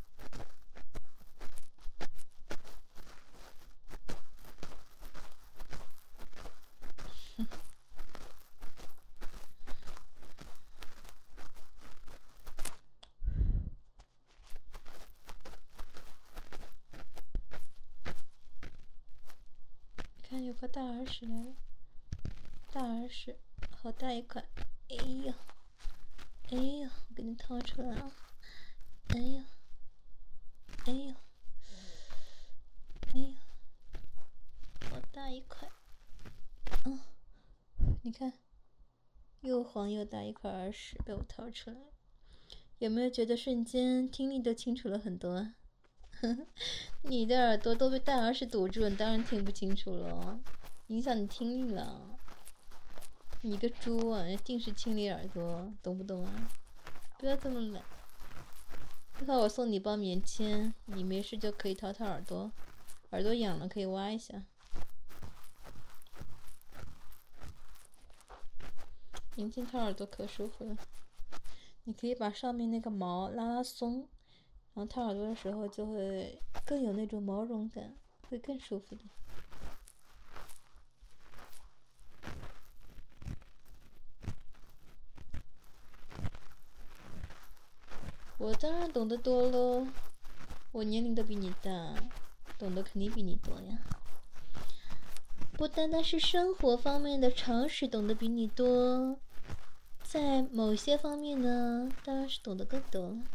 看有个大耳屎来了，大耳屎，好大一块！哎呀，哎呀，我给你掏出来了！哎呀，哎呀，哎呀，好大一块！嗯，你看，又黄又大一块耳屎被我掏出来，有没有觉得瞬间听力都清楚了很多啊？你的耳朵都被大耳屎堵住了，你当然听不清楚了，影响你听力了。你个猪啊，定时清理耳朵，懂不懂啊？不要这么懒。一会儿我送你包棉签，你没事就可以掏掏耳朵，耳朵痒了可以挖一下。棉签掏耳朵可舒服了，你可以把上面那个毛拉拉松，然后掏耳朵的时候就会更有那种毛绒感，会更舒服的。 我当然懂得多喽，我年龄都比你大，懂得肯定比你多呀。不单单是生活方面的常识懂得比你多，在某些方面呢，当然是懂得更多了。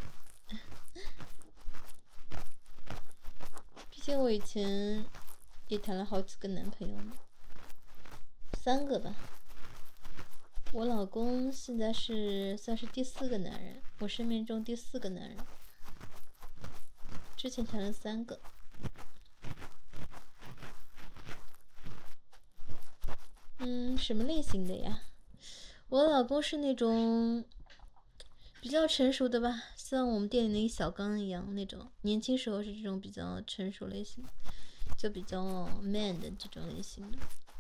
毕竟我以前也谈了好几个男朋友呢，三个吧。我老公现在是算是第四个男人，我生命中第四个男人。之前谈了三个。嗯，什么类型的呀？我老公是那种比较成熟的吧，像我们店里那个小刚一样那种，年轻时候是这种比较成熟类型，就比较 man 的这种类型的。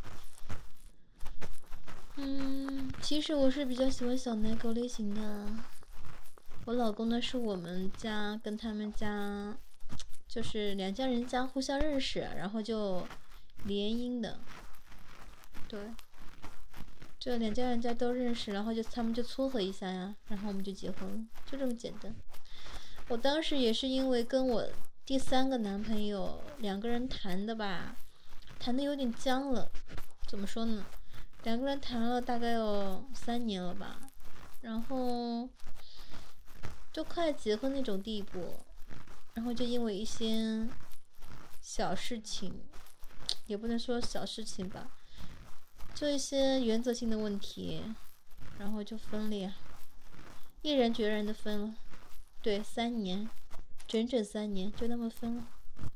嗯，其实我是比较喜欢小奶狗类型的。我老公呢是我们家跟他们家，就是两家人家互相认识，然后就联姻的。对，这两家人家都认识，然后就他们就撮合一下呀，然后我们就结婚了，就这么简单。我当时也是因为跟我第三个男朋友两个人谈的吧，谈的有点僵了。怎么说呢？两个人谈了大概有三年了吧，然后就快结婚那种地步，然后就因为一些小事情，也不能说小事情吧，就一些原则性的问题，然后就分了呀，毅然决然的分了。对，三年，整整三年，就那么分了。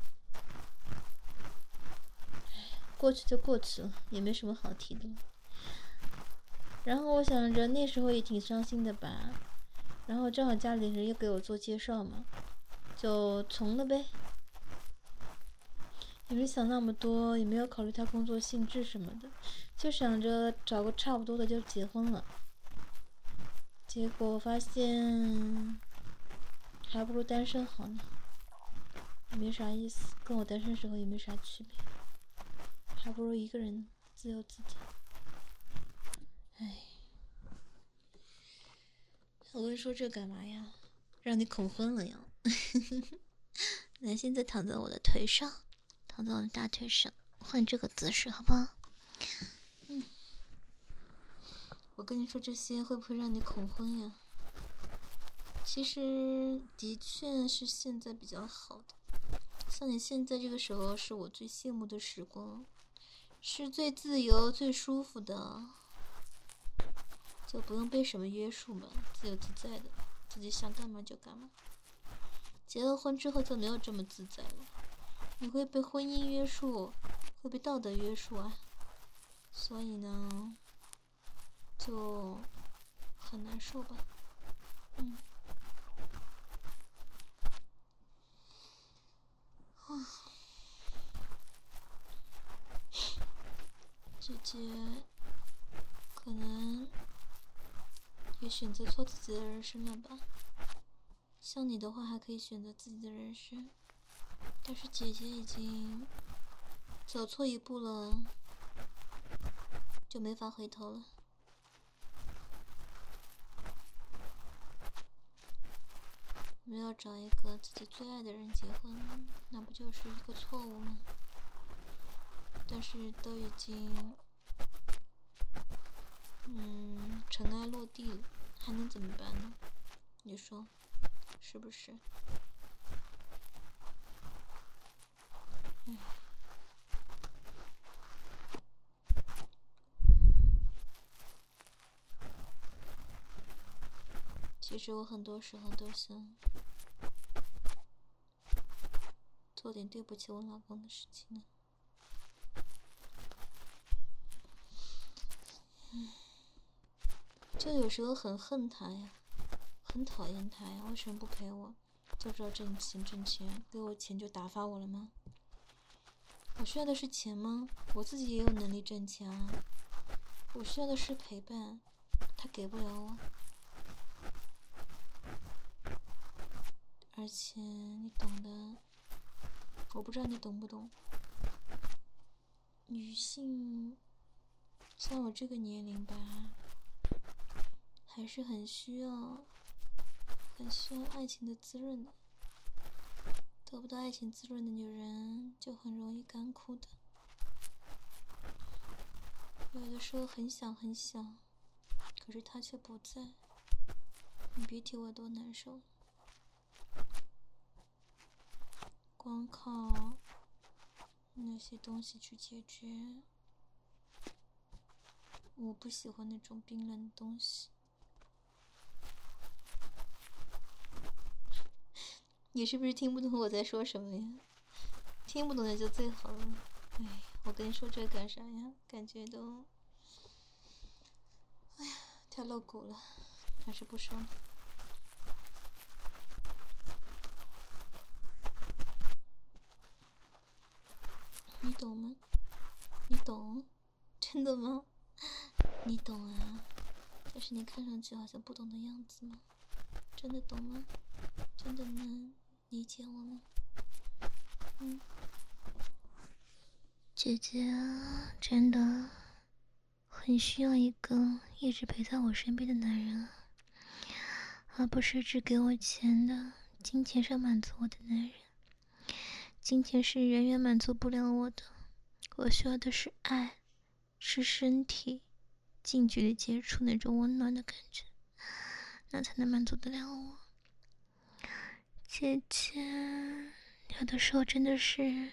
过去就过去了，也没什么好提的了。然后我想着那时候也挺伤心的吧，然后正好家里人又给我做介绍嘛，就从了呗。也没想那么多，也没有考虑他工作性质什么的，就想着找个差不多的就结婚了。结果发现还不如单身好呢，也没啥意思，跟我单身时候也没啥区别，还不如一个人自由自在。唉，我跟你说这干嘛呀？让你恐婚了呀？来，现在躺在我的腿上，躺在我的大腿上，换这个姿势，好不好？嗯，我跟你说这些会不会让你恐婚呀？其实的确是现在比较好的，像你现在这个时候是我最羡慕的时光，是最自由、最舒服的，就不用被什么约束嘛，自由自在的，自己想干嘛就干嘛。结了婚之后就没有这么自在了，你会被婚姻约束，会被道德约束啊，所以呢，就很难受吧。嗯。姐姐可能也选择错自己的人生了吧。像你的话还可以选择自己的人生，但是姐姐已经走错一步了，就没法回头了。没有找一个自己最爱的人结婚，那不就是一个错误吗？但是都已经嗯尘埃落地了，还能怎么办呢？你说是不是？唉，其实我很多时候都想做点对不起我老公的事情呢。嗯，就有时候很恨他呀，很讨厌他呀，为什么不陪我？就知道挣钱挣钱，给我钱就打发我了吗？我需要的是钱吗？我自己也有能力挣钱啊。我需要的是陪伴，他给不了我。而且你懂的，我不知道你懂不懂。女性像我这个年龄吧，还是很需要很需要爱情的滋润的，得不到爱情滋润的女人就很容易干枯的。有的时候很想很想，可是他却不在，你别提我多难受了。光靠那些东西去解决，我不喜欢那种冰冷的东西。你是不是听不懂我在说什么呀？听不懂的就最好了。哎，我跟你说这干啥呀？感觉都，哎呀，太露骨了，还是不说了。你懂吗？你懂？真的吗？你懂啊，但是你看上去好像不懂的样子吗？真的懂吗？真的能理解我吗？嗯，姐姐啊，真的很需要一个一直陪在我身边的男人啊，而不是只给我钱的，金钱上满足我的男人。金钱是远远满足不了我的，我需要的是爱，是身体近距离接触那种温暖的感觉，那才能满足得了我。姐姐，有的时候真的是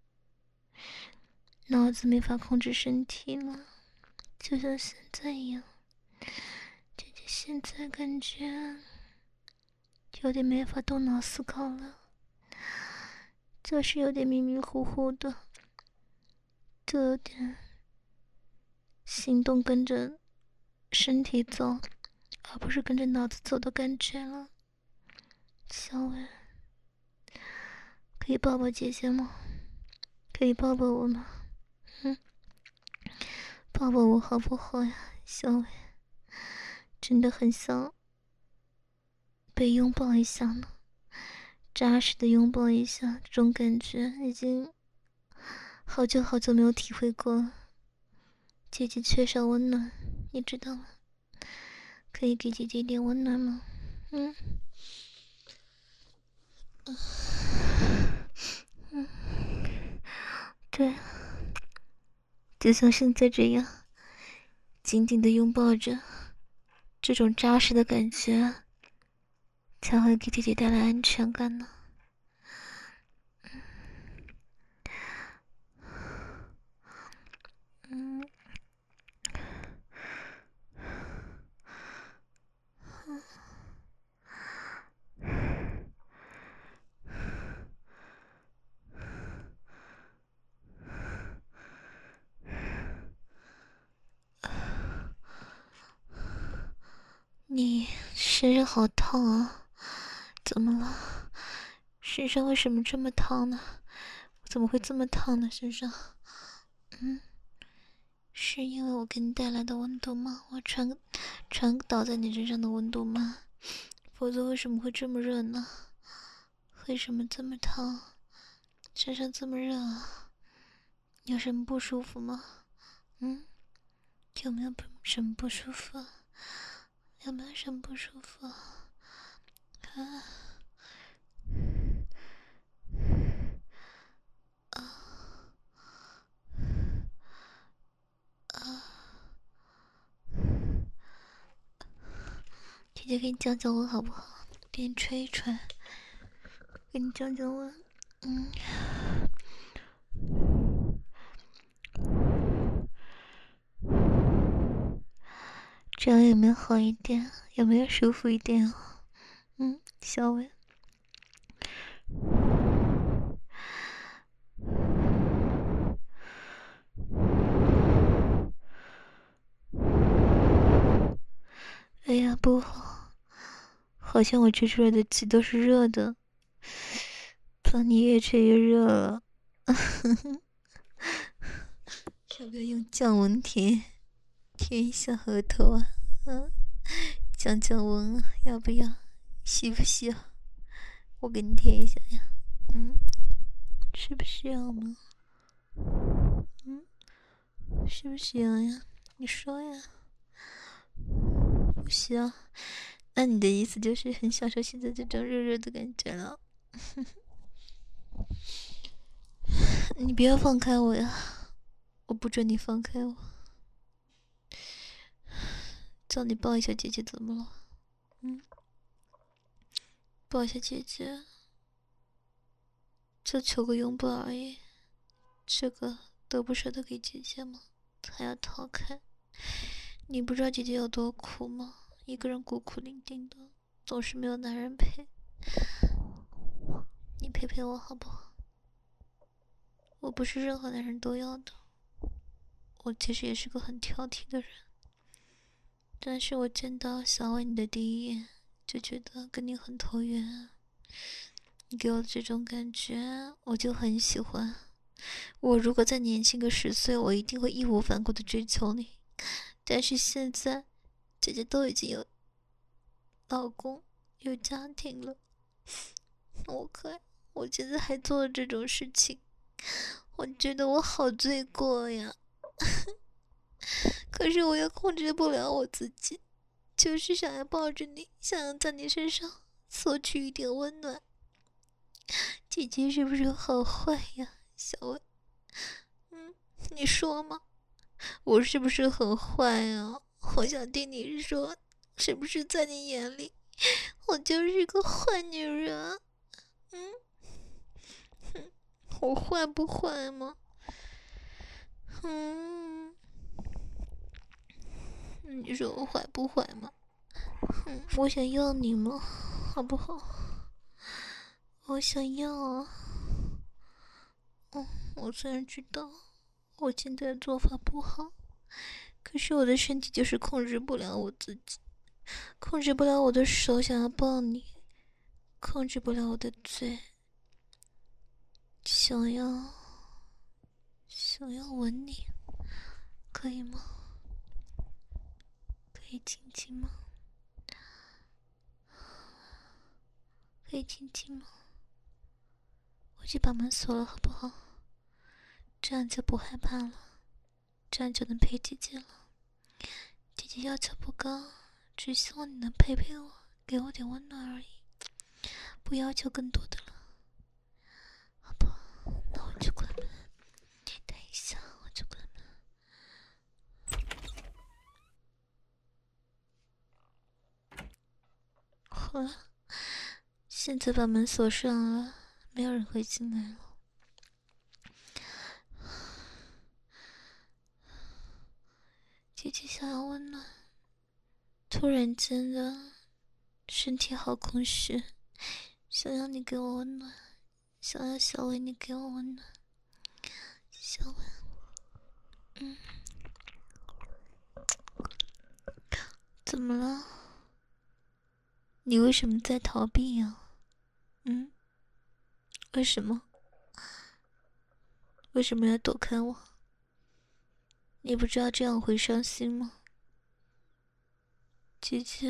脑子没法控制身体了，就像现在一样。姐姐现在感觉有点没法动脑思考了，就是有点迷迷糊糊的，就有点行动跟着身体走，而不是跟着脑子走的感觉了。小伟，可以抱抱姐姐吗？可以抱抱我吗？嗯，抱抱我好不好呀，小伟？真的很想被拥抱一下呢，扎实的拥抱一下，这种感觉已经好久好久没有体会过了。姐姐缺少温暖，你知道吗？可以给姐姐一点温暖吗？嗯。嗯，对，就像现在这样，紧紧的拥抱着，这种扎实的感觉，才会给姐姐带来安全感呢。嗯，你身上好烫啊，怎么了？身上为什么这么烫呢？怎么会这么烫呢？身上，嗯，是因为我给你带来的温度吗？我传传导在你身上的温度吗？否则为什么会这么热呢？为什么这么烫？身上这么热啊？有什么不舒服吗？嗯，有没有什么不舒服？有没有什么不舒服？啊？啊啊！姐姐给你降降温好不好？给你吹一吹，给你降降温。嗯，这样有没有好一点？有没有舒服一点？嗯，小伟。哎呀，不好，好像我吹出来的气都是热的，把你越吹越热了。要不要用降温贴贴一下额头啊？嗯，降降温啊，要不要？需不需要？我给你贴一下呀。嗯，需不需要吗？嗯，需不需要呀？你说呀。不需要， 那你的意思就是很享受现在这种热热的感觉了？你不要放开我呀！我不准你放开我！叫你抱一下姐姐怎么了？嗯，抱一下姐姐，就求个拥抱而已，这个都不舍得给姐姐吗？还要逃开？你不知道姐姐有多苦吗？一个人孤苦伶仃的，总是没有男人陪。你陪陪我好不好？我不是任何男人都要的，我其实也是个很挑剔的人。但是我见到小伟你的第一眼，就觉得跟你很投缘。你给我的这种感觉，我就很喜欢。我如果再年轻个十岁，我一定会义无反顾的追求你。但是现在，姐姐都已经有老公、有家庭了，我可我现在还做了这种事情，我觉得我好罪过呀。可是我又控制不了我自己，就是想要抱着你，想要在你身上索取一点温暖。姐姐是不是好坏呀，小文？嗯，你说嘛，我是不是很坏啊？我想听你说，是不是在你眼里，我就是个坏女人？嗯，哼，我坏不坏吗？嗯，你说我坏不坏吗？嗯，我想要你吗？好不好？我想要啊。嗯，我虽然知道我现在的做法不好，可是我的身体就是控制不了我自己，控制不了我的手想要抱你，控制不了我的嘴想要想要吻你，可以吗？可以亲亲吗？可以亲亲吗？我去把门锁了好不好？这样就不害怕了，这样就能陪姐姐了。姐姐要求不高，只希望你能陪陪我，给我点温暖而已，不要求更多的了，好不好？那我去关门，等一下我去关门。好了，现在把门锁上了，没有人会进来了。姐姐想要温暖，突然间的身体好空虚，想要你给我温暖，想要小伟你给我温暖。小伟，嗯，怎么了？你为什么在逃避呀？嗯，为什么？为什么要躲开我？你不知道这样会伤心吗？姐姐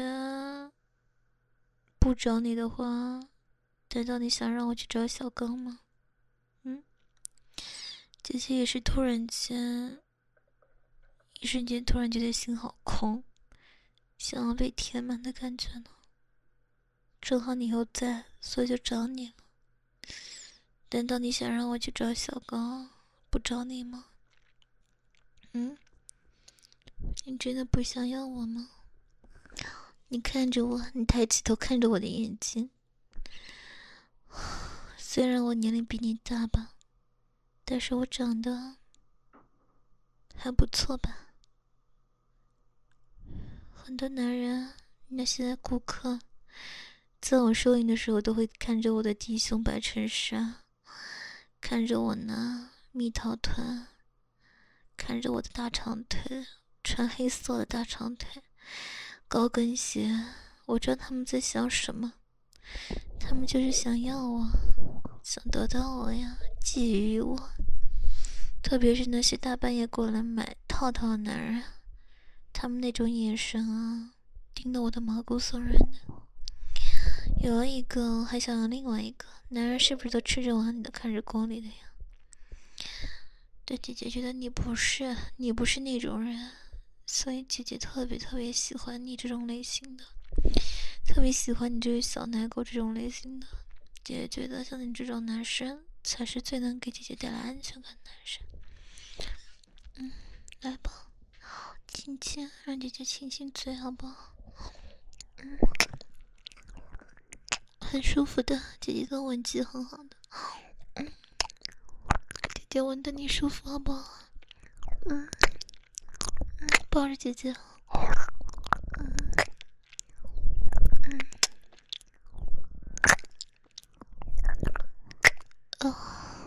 不找你的话，难道你想让我去找小刚吗？嗯，姐姐也是突然间，一瞬间突然觉得心好空，想要被填满的感觉呢。正好你又在，所以就找你了。难道你想让我去找小刚，不找你吗？嗯，你真的不想要我吗？你看着我，你抬起头看着我的眼睛。虽然我年龄比你大吧，但是我长得还不错吧。很多男人，那些顾客，在我收银的时候都会看着我的低胸白衬衫，看着我那蜜桃臀，看着我的大长腿，穿黑色的大长腿，高跟鞋。我知道他们在想什么，他们就是想要我，想得到我呀，觊觎我。特别是那些大半夜过来买套套的男人，他们那种眼神啊，盯得我的毛骨悚然的。有了一个还想要另外一个，男人是不是都吃着碗里的看着锅里的呀？对，姐姐觉得你不是，你不是那种人，所以姐姐特别特别喜欢你这种类型的。 特别喜欢你这个小奶狗这种类型的。姐姐觉得像你这种男生才是最能给姐姐带来安全感的男生。嗯，来吧，亲亲，让姐姐亲亲嘴，好不好？嗯，很舒服的，姐姐的吻技很好的。嗯，姐姐吻的你舒服，好不好？嗯，嗯，抱着姐姐。嗯嗯，哦。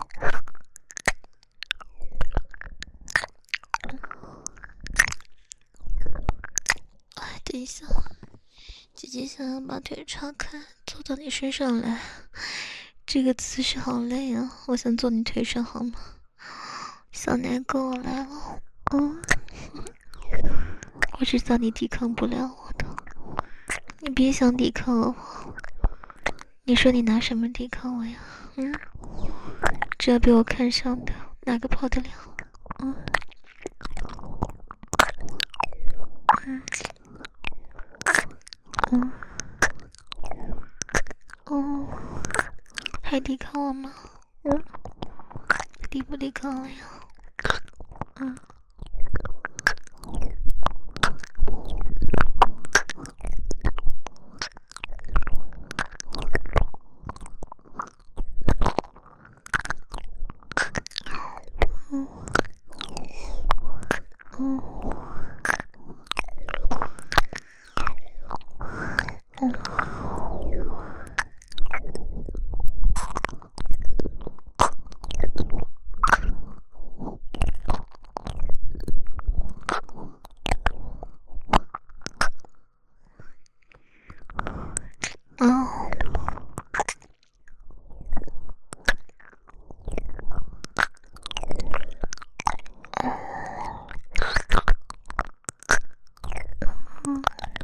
哎，等一下，姐姐想要把腿叉开，坐到你身上来。这个姿势好累啊，我想坐你腿上好吗？小奶狗来了。嗯，我知道你抵抗不了我的，你别想抵抗我。你说你拿什么抵抗我呀？嗯，只要被我看上的，哪个跑得了？嗯嗯嗯哦，还抵抗我吗？嗯，抵不抵抗我呀？嗯。嗯嗯嗯嗯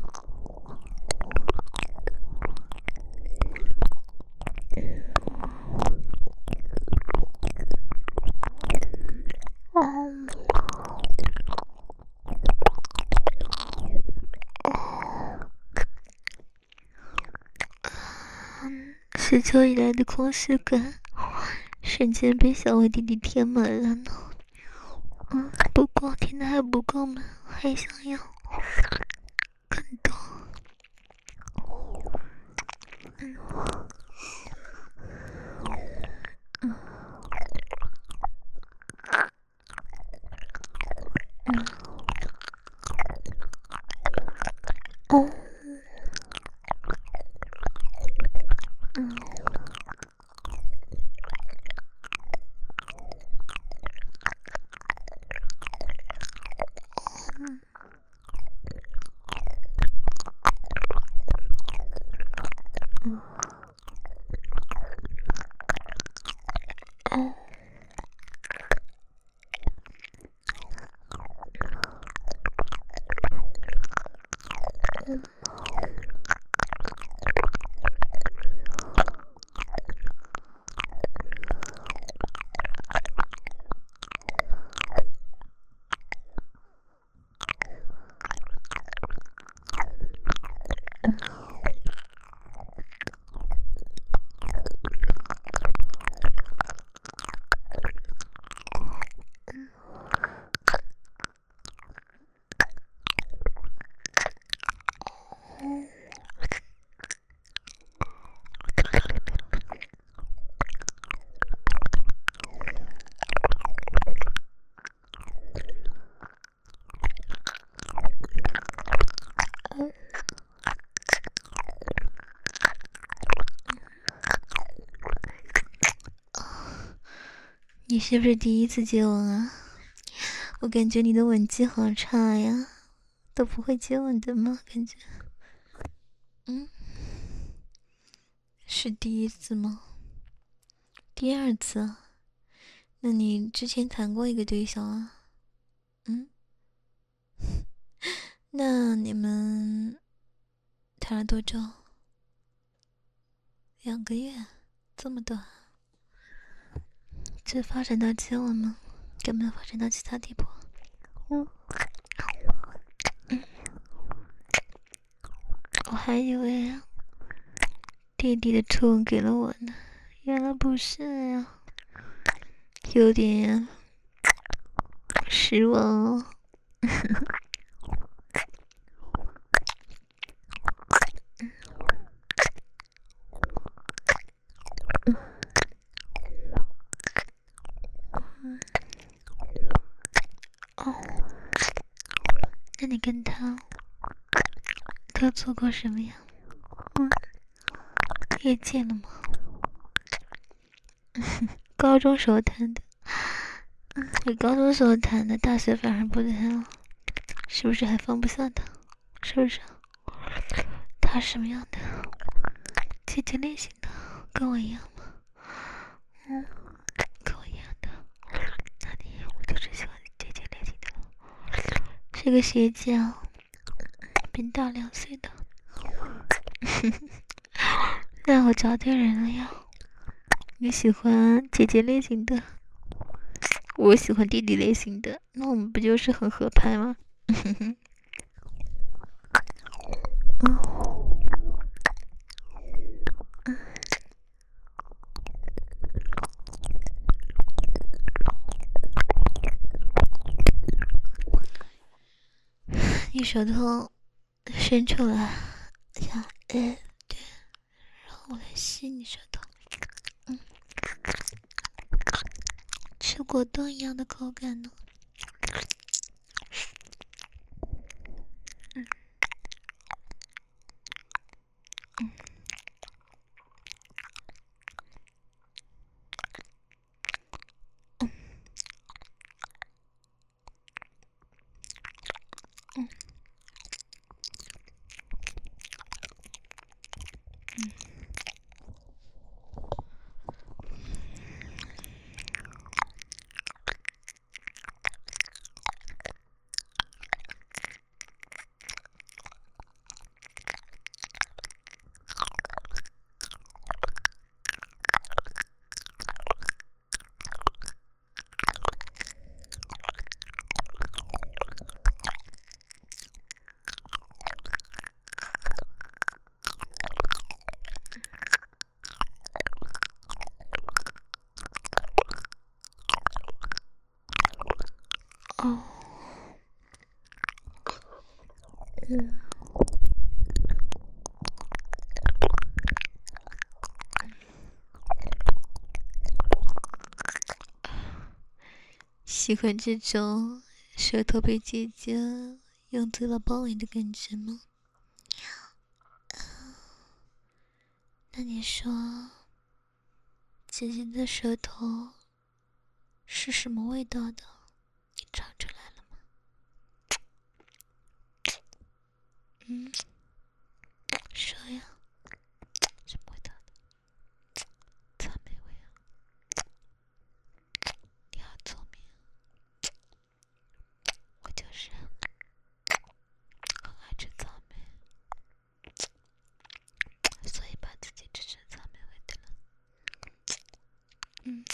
嗯，许久以来的空虚感，瞬间被小伟弟弟填满了呢。嗯，不过填的还不够吗？还想要更多。嗯嗯嗯哦嗯嗯嗯哦嗯嗯，你是不是第一次接吻啊？我感觉你的吻技好差呀，都不会接吻的吗？感觉，嗯，是第一次吗？第二次啊？那你之前谈过一个对象啊？嗯，那你们谈了多久？两个月，这么短？这发展到接吻吗？有没有发展到其他地步？嗯，嗯，哇， 还以为啊，弟弟的初吻给了我呢，原来不是啊，有点失望哦。哦，那你跟他都做过什么呀？嗯，越界了吗？高中时候谈的，嗯，你高中时候谈的，大学反而不谈了，是不是还放不下他？是不是？他什么样的？姐姐类型的，跟我一样吗？嗯，跟我一样的。那你我就是喜欢姐姐类型的，是个学长，比你大两岁的。那我找对人了呀。你喜欢姐姐类型的，我喜欢弟弟类型的，那我们不就是很合拍吗？嗯，你手头伸出来，想，哎，对，然后我来吸你舌头，嗯，吃果冻一样的口感呢。嗯嗯嗯嗯嗯。哦，嗯，喜欢这种舌头被姐姐用嘴巴包围的感觉吗？那你说，姐姐的舌头是什么味道的？你尝出来了吗？嗯，说呀，什么味道的？草莓味啊！你好聪明，我就是很爱吃草莓，所以把自己吃成草莓味的了。嗯。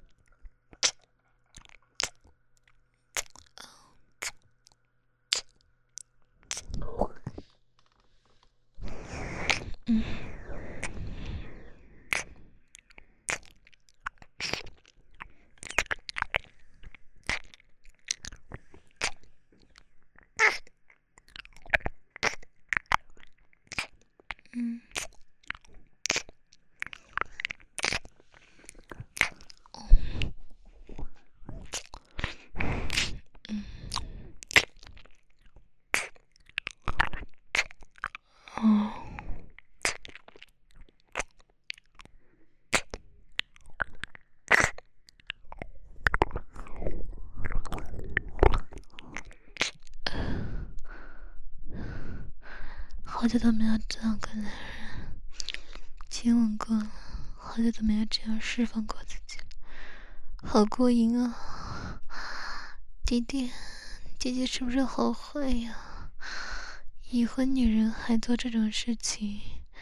嗯嗯。嗯。哦。好久都没有这样跟男人亲吻过了，好久都没有这样释放过自己了，好过瘾啊！弟弟，姐姐是不是好坏呀？已婚女人还做这种事情，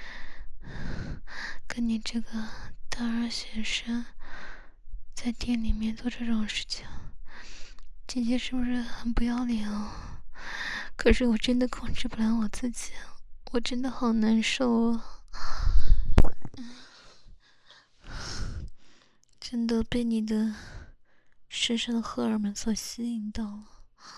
跟你这个大二学生在店里面做这种事情，姐姐是不是很不要脸啊？可是我真的控制不了我自己， 我真的好难受啊！真的被你的身上的荷尔蒙所吸引到了，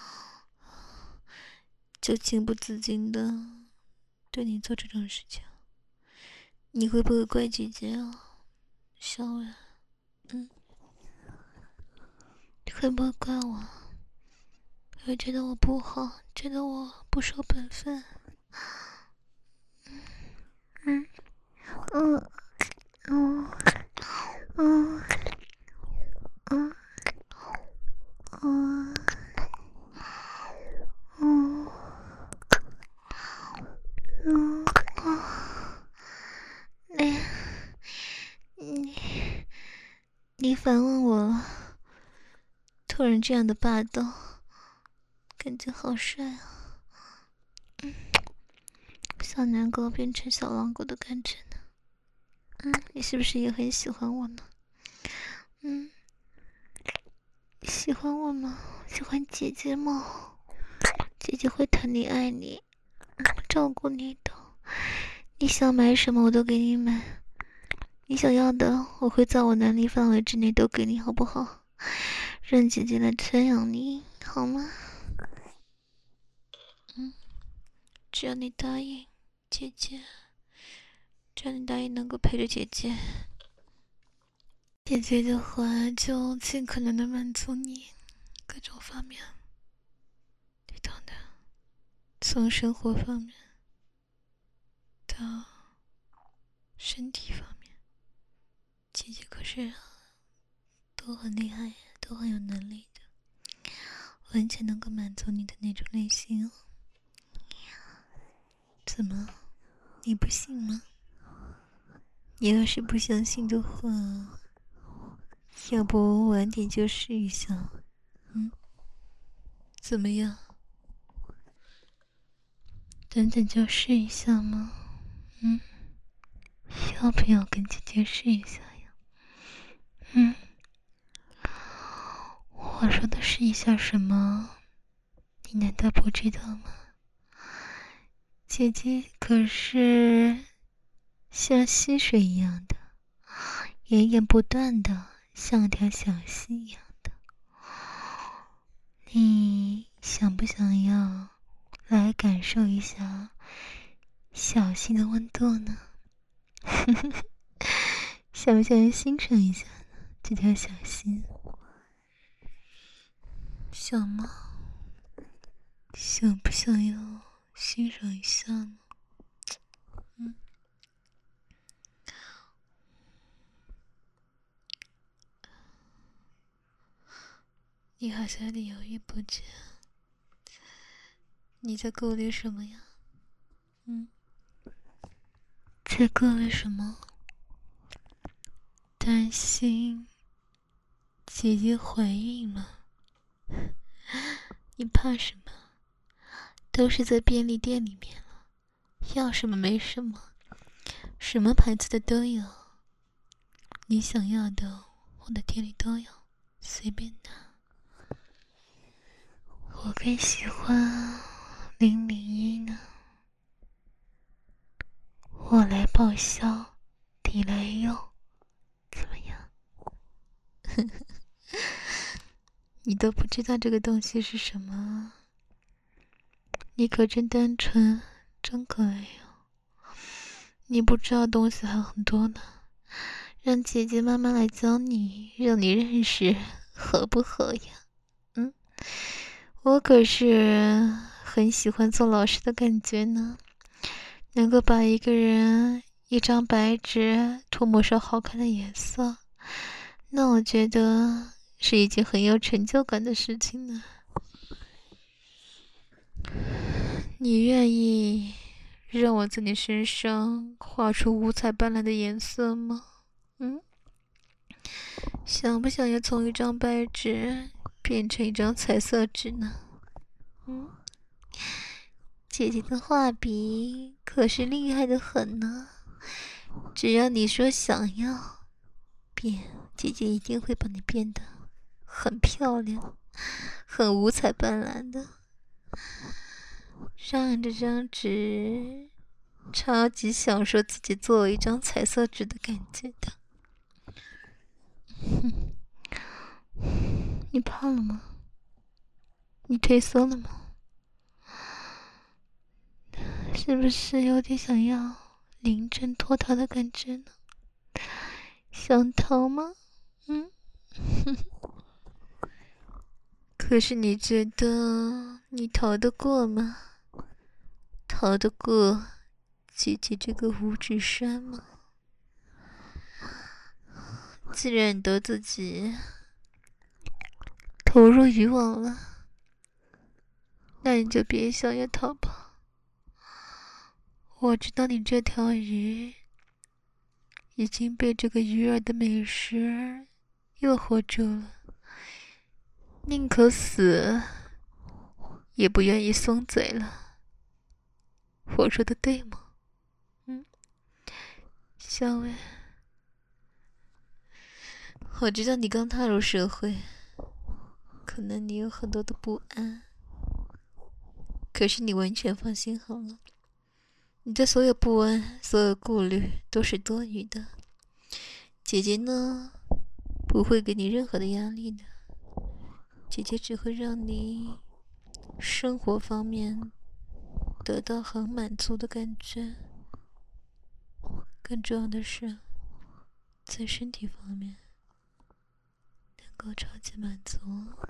就情不自禁的对你做这种事情。你会不会怪姐姐啊，小伟？嗯，你会不会怪我？会觉得我不好，觉得我不守本分？嗯嗯嗯嗯嗯嗯嗯嗯嗯，你你你反问我了，突然这样的霸道，感觉好帅啊！嗯，小奶狗变成小狼狗的感觉呢？嗯，你是不是也很喜欢我呢？嗯，喜欢我吗？喜欢姐姐吗？姐姐会疼你、爱你、照顾你的。你想买什么我都给你买，你想要的我会在我能力范围之内都给你，好不好？让姐姐来圈养你，好吗？嗯，只要你答应，姐姐，只要你答应能够陪着姐姐，姐姐的话就尽可能的满足你各种方面，你懂的，从生活方面到身体方面，姐姐可是都很厉害，都很有能力的，完全能够满足你的那种类型哦。怎么，你不信吗？你要是不相信的话，要不晚点就试一下，嗯，怎么样？等等就试一下吗？嗯，要不要跟姐姐试一下呀？嗯，我说的试一下什么？你难道不知道吗？姐姐可是像溪水一样的，源源不断的，像条小溪一样的。你想不想要来感受一下小溪的温度呢？想不想要欣赏一下呢？这条小溪，想吗？想不想要欣赏一下呢？嗯，你好像有点犹豫不决，你在顾虑什么呀？嗯，在顾虑什么？担心姐姐怀孕了？你怕什么？都是在便利店里面了，要什么没什么，什么牌子的都有，你想要的我的店里都有，随便拿。我更喜欢零零一呢，我来报销，你来用，怎么样？你都不知道这个东西是什么，你可真单纯，真可爱哟！你不知道东西还有很多呢，让姐姐慢慢来教你，让你认识，合不合呀？嗯，我可是很喜欢做老师的感觉呢，能够把一个人一张白纸涂抹上好看的颜色，那我觉得是一件很有成就感的事情呢。你愿意让我在你身上画出五彩斑斓的颜色吗？嗯，想不想要从一张白纸变成一张彩色纸呢？嗯，姐姐的画笔可是厉害的很呢，只要你说想要变，姐姐一定会把你变得很漂亮，很五彩斑斓的。让这张纸超级享受自己作为一张彩色纸的感觉的。你怕了吗？你退缩了吗？是不是有点想要临阵脱逃的感觉呢？想逃吗？嗯？可是你觉得你逃得过吗？逃得过姐姐这个五指山吗？既然你都自己投入渔网了，那你就别想要逃跑。我知道你这条鱼已经被这个鱼儿的美食诱惑住了，宁可死也不愿意松嘴了。我说的对吗？嗯，小薇，我知道你刚踏入社会，可能你有很多的不安，可是你完全放心好了，你的所有不安、所有顾虑都是多余的。姐姐呢，不会给你任何的压力的，姐姐只会让你生活方面得到很满足的感觉，更重要的是在身体方面能够超级满足。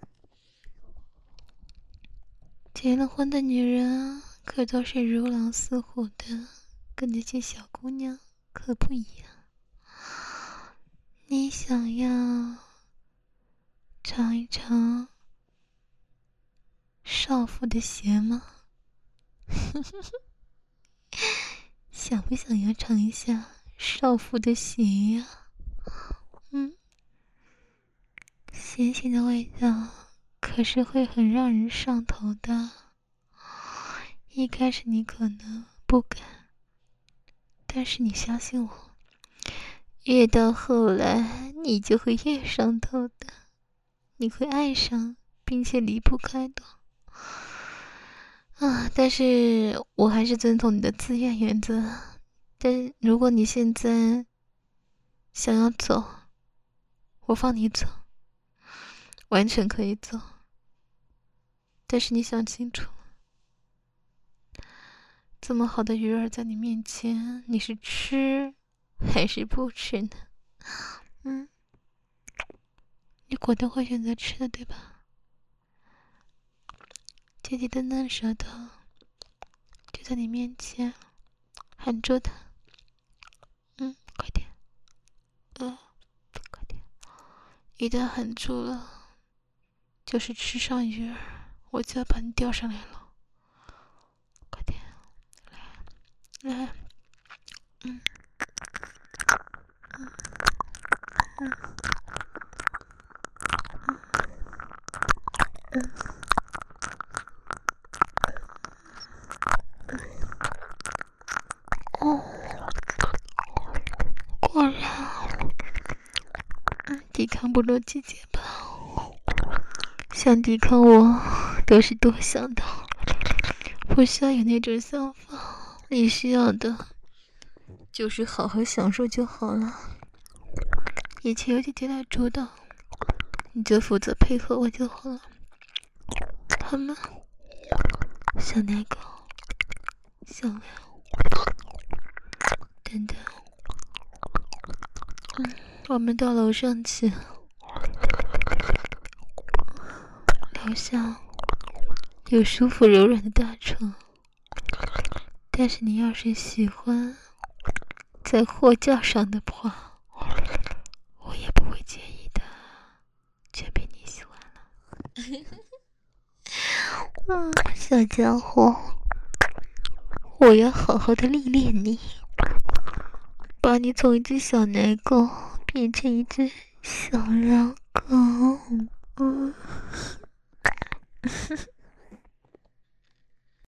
结了婚的女人可都是如狼似虎的，跟那些小姑娘可不一样。你想要尝一尝少妇的血吗？想不想要尝一下少妇的血呀？嗯，咸咸的味道可是会很让人上头的。一开始你可能不敢，但是你相信我，越到后来你就会越上头的，你会爱上并且离不开的啊！但是我还是遵从你的自愿原则，但如果你现在想要走，我放你走，完全可以走，但是你想清楚，这么好的鱼儿在你面前，你是吃还是不吃呢？嗯，你果断会选择吃的，对吧？姐姐的嫩舌头就在你面前，含住它。嗯，快点，嗯，快点！一旦含住了，就是吃上鱼儿，我就要把你钓上来了。快点，来，来，嗯，嗯，嗯，嗯，嗯。哦，果然，嗯，抵抗不住姐姐吧？想抵抗我，都是多想的，不需要有那种想法。你需要的，就是好好享受就好了。一切由姐姐来主导，你就负责配合我就好了，好吗？小奶狗，小喵。等等，嗯，我们到楼上去。楼上有舒服柔软的大床，但是你要是喜欢在货架上的话，我也不会介意的，全凭你喜欢了。嗯，小家伙，我要好好的历练你，把你从一只小奶狗变成一只小狼狗。嗯。